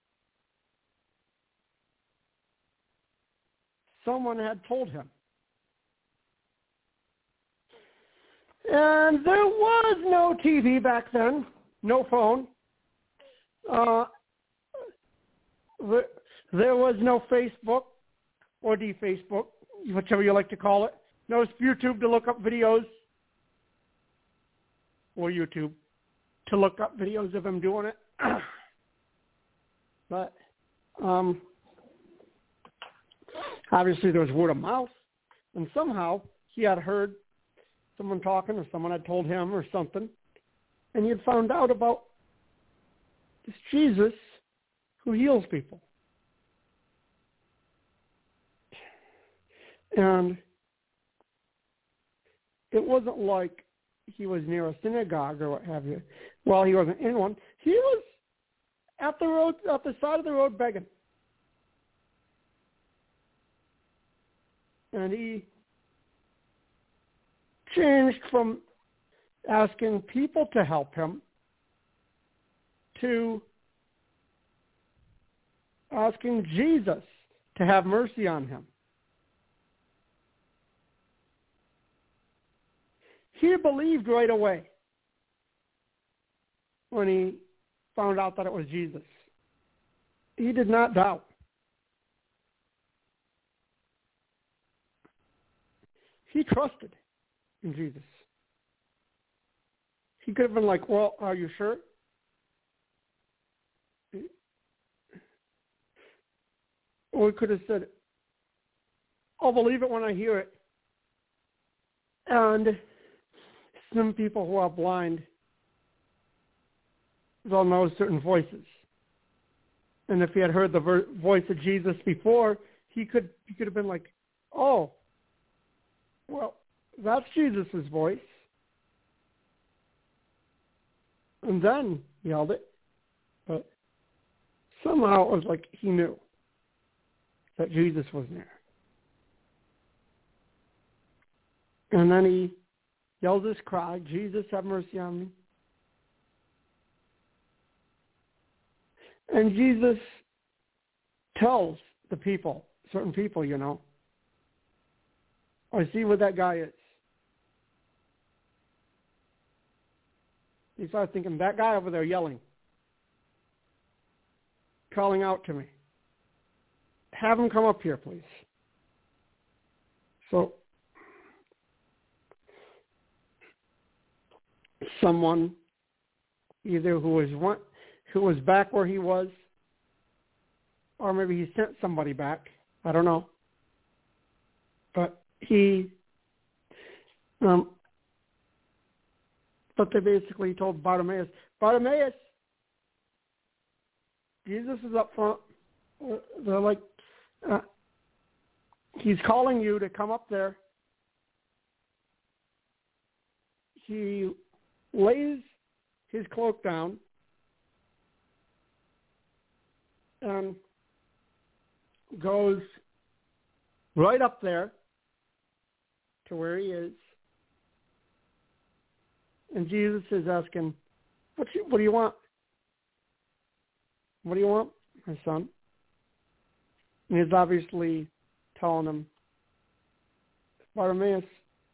Someone had told him. And there was no TV back then, no phone. There was no Facebook or de-Facebook, whichever you like to call it. No YouTube to look up videos, or YouTube to look up videos of him doing it. But obviously there was word of mouth, and somehow he had heard someone talking, or someone had told him or something, and he had found out about this Jesus who heals people. And it wasn't like he was near a synagogue or what have you. Well, he wasn't in one. He was at the side of the road begging. And he changed from asking people to help him to asking Jesus to have mercy on him. He believed right away when he found out that it was Jesus. He did not doubt. He trusted in Jesus. He could have been like, well, are you sure? Or he could have said, I'll believe it when I hear it. And some people who are blind, they'll know certain voices. And if he had heard the voice of Jesus before, he could have been like, oh, well, that's Jesus' voice. And then yelled it. But somehow it was like he knew that Jesus was there. And then he yelled this cry, Jesus, have mercy on me. And Jesus tells the people, certain people, I see what that guy is. He started thinking, that guy over there yelling, calling out to me. Have him come up here, please. So someone either who was back where he was, or maybe he sent somebody back. I don't know. But but they basically told Bartimaeus, Jesus is up front. They're like, he's calling you to come up there. He lays his cloak down and goes right up there to where he is. And Jesus is asking, what do you want? What do you want, my son? And he's obviously telling him, Bartimaeus,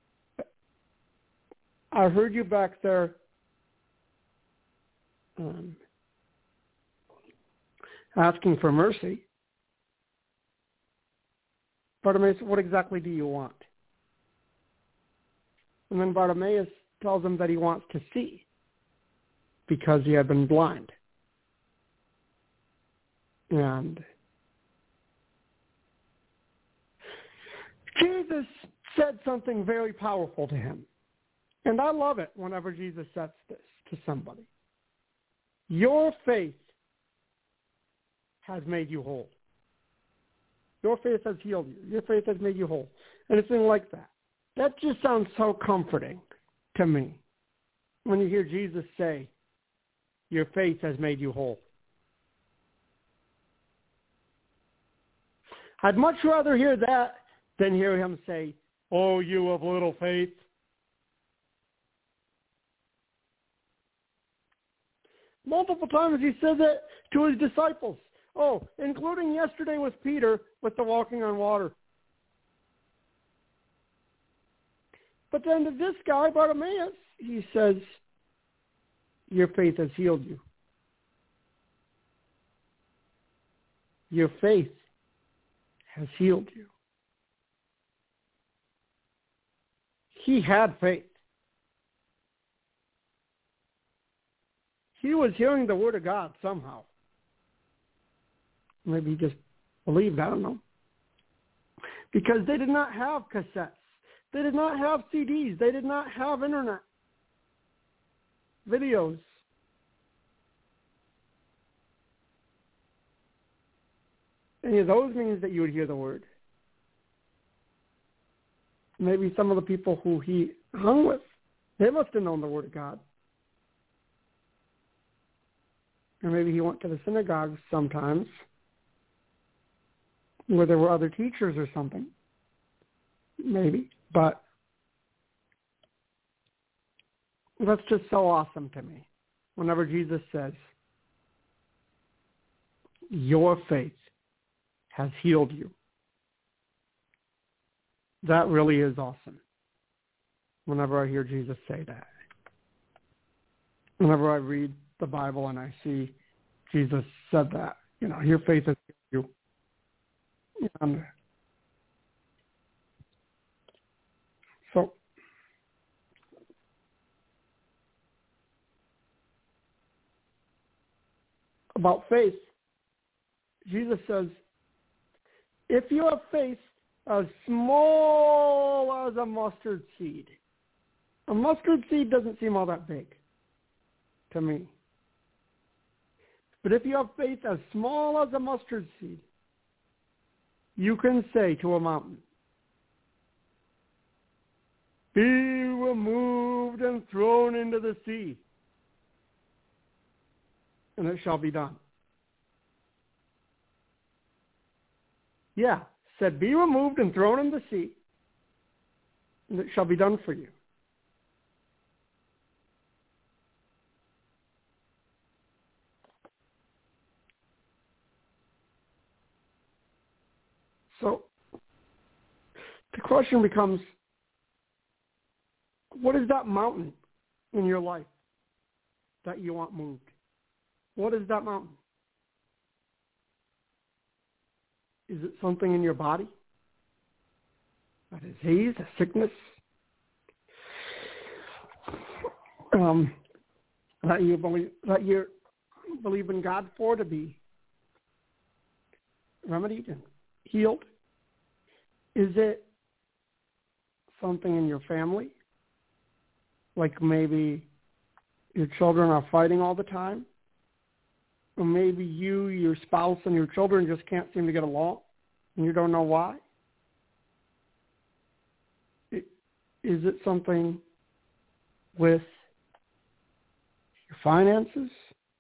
I heard you back there asking for mercy. Bartimaeus, what exactly do you want? And then Bartimaeus tells him that he wants to see because he had been blind. And Jesus said something very powerful to him. And I love it whenever Jesus says this to somebody. Your faith has made you whole. Your faith has healed you. Your faith has made you whole. Anything like that. That just sounds so comforting to me when you hear Jesus say, your faith has made you whole. I'd much rather hear that than hear him say, oh, you of little faith. Multiple times he says it to his disciples. Oh, including yesterday with Peter with the walking on water. But then to this guy, Bartimaeus, he says, your faith has healed you. Your faith has healed you. He had faith. He was hearing the word of God somehow. Maybe he just believed, I don't know. Because they did not have cassettes. They did not have CDs. They did not have internet videos. Any of those means that you would hear the word. Maybe some of the people who he hung with, they must have known the word of God. Or maybe he went to the synagogues sometimes where there were other teachers or something. Maybe. But that's just so awesome to me. Whenever Jesus says, your faith has healed you. That really is awesome. Whenever I hear Jesus say that. Whenever I read the Bible and I see Jesus said that, your faith has healed you. And so, about faith, Jesus says, if you have faith as small as a mustard seed, a mustard seed doesn't seem all that big to me. But if you have faith as small as a mustard seed, you can say to a mountain, be removed and thrown into the sea, and it shall be done. Yeah, said be removed and thrown in the sea, and it shall be done for you. So the question becomes, what is that mountain in your life that you want moved? What is that mountain? Is it something in your body? A disease, a sickness? That you believe in God for to be remedied and healed? Is it something in your family? Like maybe your children are fighting all the time? Or maybe you, your spouse, and your children just can't seem to get along, and you don't know why? Is it something with your finances?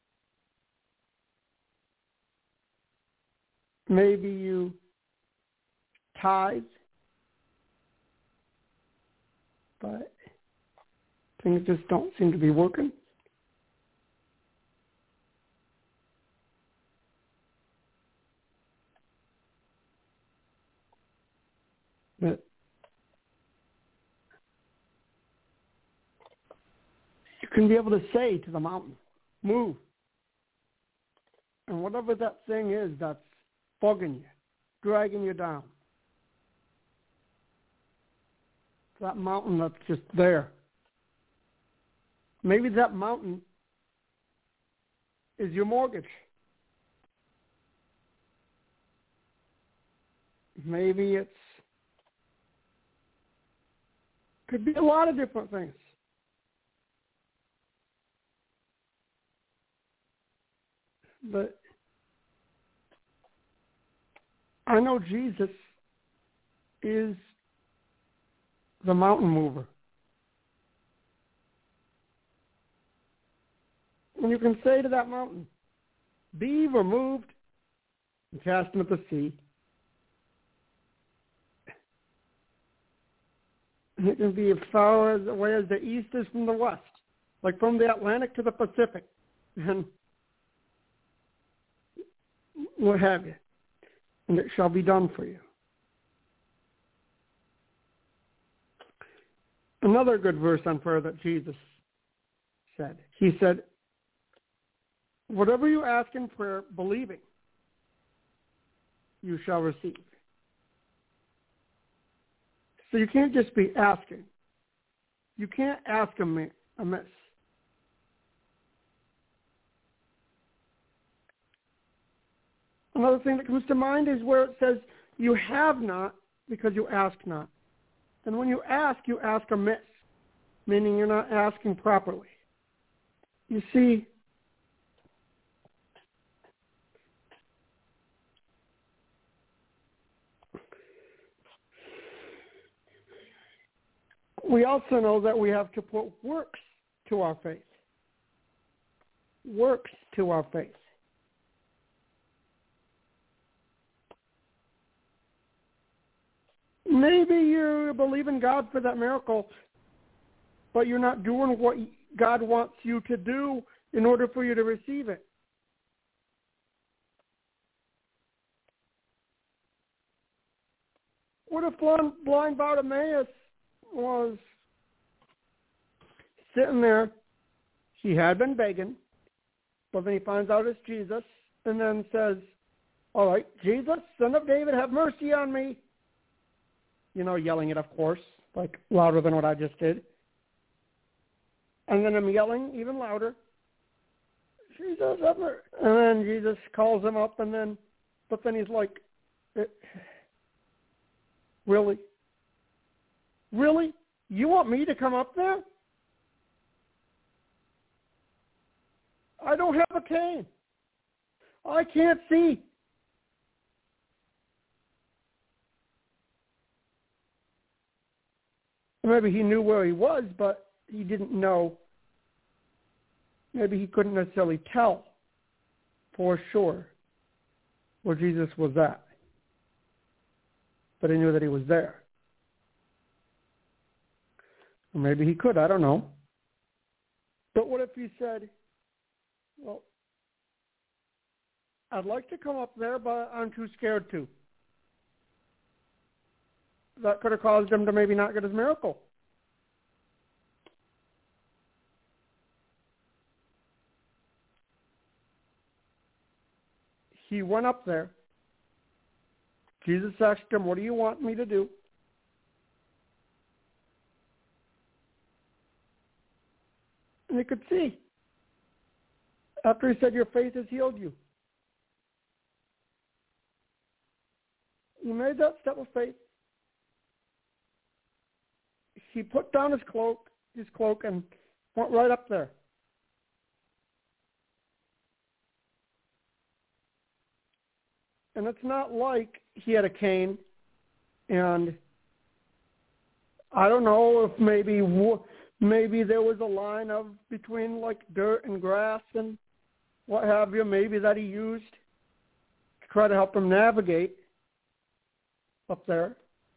Maybe you tithe, but things just don't seem to be working. can be able to say to the mountain, move. And whatever that thing is that's bugging you, dragging you down, that mountain that's just there. Maybe that mountain is your mortgage. Maybe could be a lot of different things. But I know Jesus is the mountain mover. And you can say to that mountain, be removed and cast into the sea. And it can be as far away as the east is from the west, like from the Atlantic to the Pacific, and what have you. And it shall be done for you. Another good verse on prayer that Jesus said. He said, whatever you ask in prayer, believing, you shall receive. So you can't just be asking. You can't ask amiss. Another thing that comes to mind is where it says, you have not because you ask not. And when you ask amiss, meaning you're not asking properly. You see, we also know that we have to put works to our faith. Works to our faith. Maybe you believe in God for that miracle, but you're not doing what God wants you to do in order for you to receive it. What if blind Bartimaeus was sitting there? He had been begging, but then he finds out it's Jesus and then says, all right, Jesus, Son of David, have mercy on me. You know, yelling it, of course, like louder than what I just did. And then I'm yelling even louder, Jesus, have mercy. And then Jesus calls him up, but then he's like, really? Really? You want me to come up there? I don't have a cane. I can't see. Maybe he knew where he was, but he didn't know. Maybe he couldn't necessarily tell for sure where Jesus was at. But he knew that he was there. Or maybe he could, I don't know. But what if he said, well, I'd like to come up there, but I'm too scared to. That could have caused him to maybe not get his miracle. He went up there. Jesus asked him, what do you want me to do? And he could see. After he said, your faith has healed you. He made that step of faith. He put down his cloak, and went right up there. And it's not like he had a cane, and I don't know if maybe there was a line of between like dirt and grass and what have you, maybe that he used to try to help him navigate up there.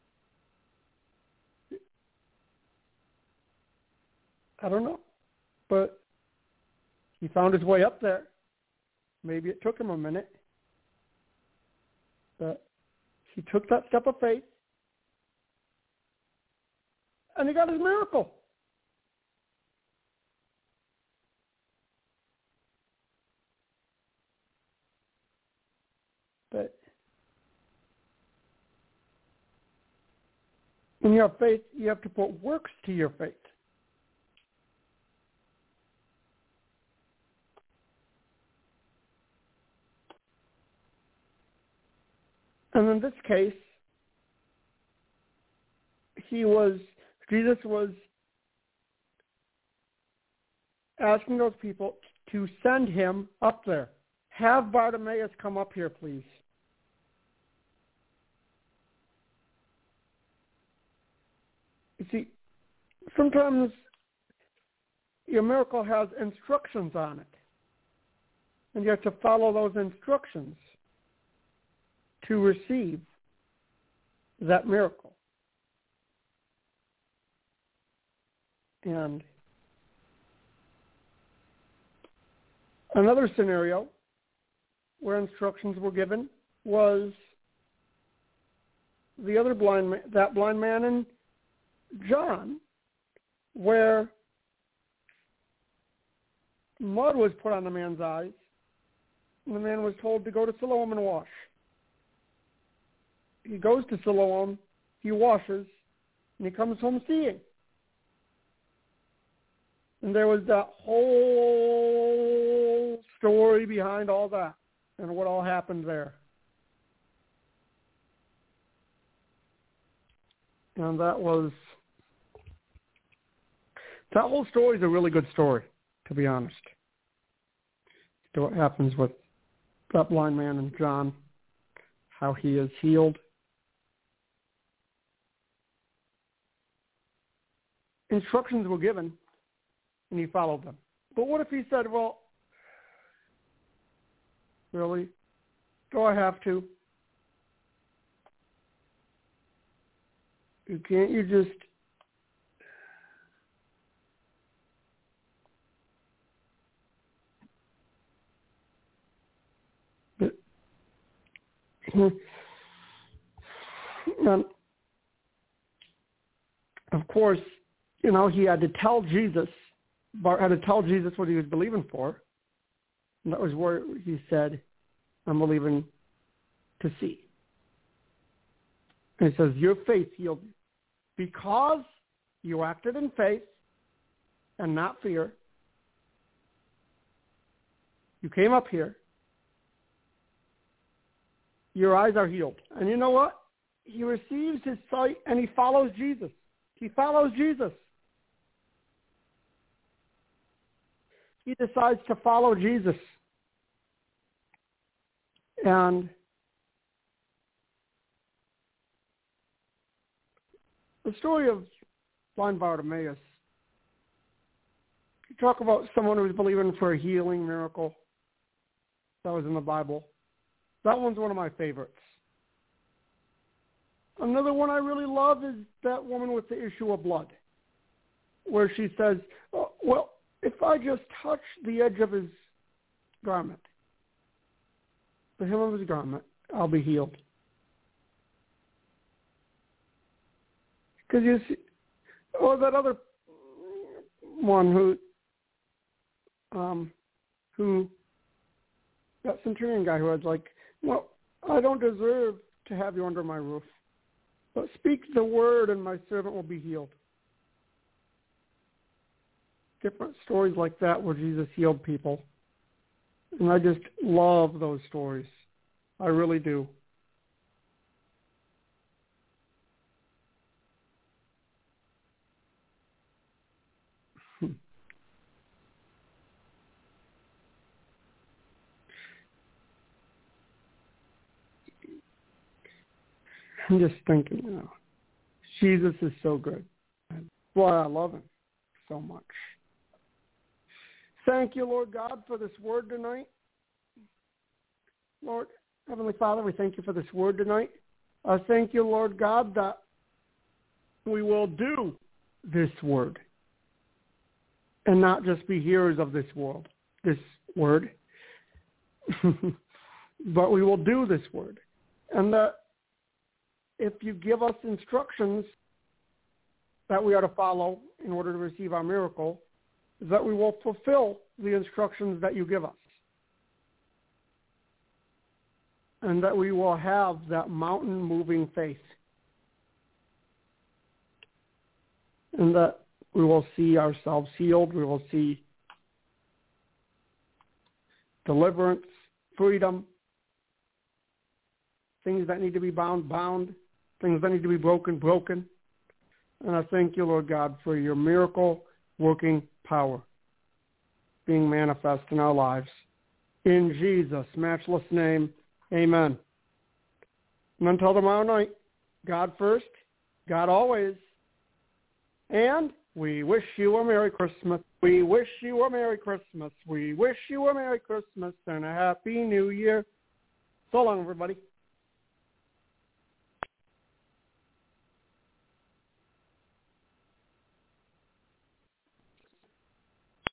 I don't know, but he found his way up there. Maybe it took him a minute, but he took that step of faith, and he got his miracle. But when you have faith, you have to put works to your faith. And in this case, Jesus was asking those people to send him up there. Have Bartimaeus come up here, please. You see, sometimes your miracle has instructions on it, and you have to follow those instructions to receive that miracle. And another scenario where instructions were given was that blind man in John, where mud was put on the man's eyes, and the man was told to go to Siloam and wash. He goes to Siloam, he washes, and he comes home seeing. And there was that whole story behind all that and what all happened there. And that whole story is a really good story, to be honest. So what happens with that blind man and John, how he is healed. Instructions were given, and he followed them. But what if he said, well, really? Do I have to? Can't you just... And of course, he had to tell Jesus, Bart had to tell Jesus what he was believing for. And that was where he said, I'm believing to see. And he says, your faith healed you. Because you acted in faith and not fear, you came up here, your eyes are healed. And you know what? He receives his sight and he follows Jesus. He follows Jesus. He decides to follow Jesus. And the story of blind Bartimaeus, you talk about someone who was believing for a healing miracle that was in the Bible. That one's one of my favorites. Another one I really love is that woman with the issue of blood, where she says, oh, well, if I just touch the edge of his garment, the hem of his garment, I'll be healed. Because you see, or that other one who, that centurion guy who was like, well, I don't deserve to have you under my roof, but speak the word and my servant will be healed. Different stories like that where Jesus healed people. And I just love those stories. I really do. I'm just thinking, Jesus is so good. Boy, I love him so much. Thank you, Lord God, for this word tonight. Lord, Heavenly Father, we thank you for this word tonight. I thank you, Lord God, that we will do this word and not just be hearers of this word, but we will do this word. And that if you give us instructions that we are to follow in order to receive our miracle, that we will fulfill the instructions that you give us. and that we will have that mountain-moving faith. And that we will see ourselves healed. We will see deliverance, freedom, things that need to be bound, bound, things that need to be broken, broken. And I thank you, Lord God, for your miracle-working power being manifest in our lives. In Jesus' matchless name, amen. And until tomorrow night, God first, God always. And we wish you a Merry Christmas. We wish you a Merry Christmas. We wish you a Merry Christmas and a Happy New Year. So long, everybody.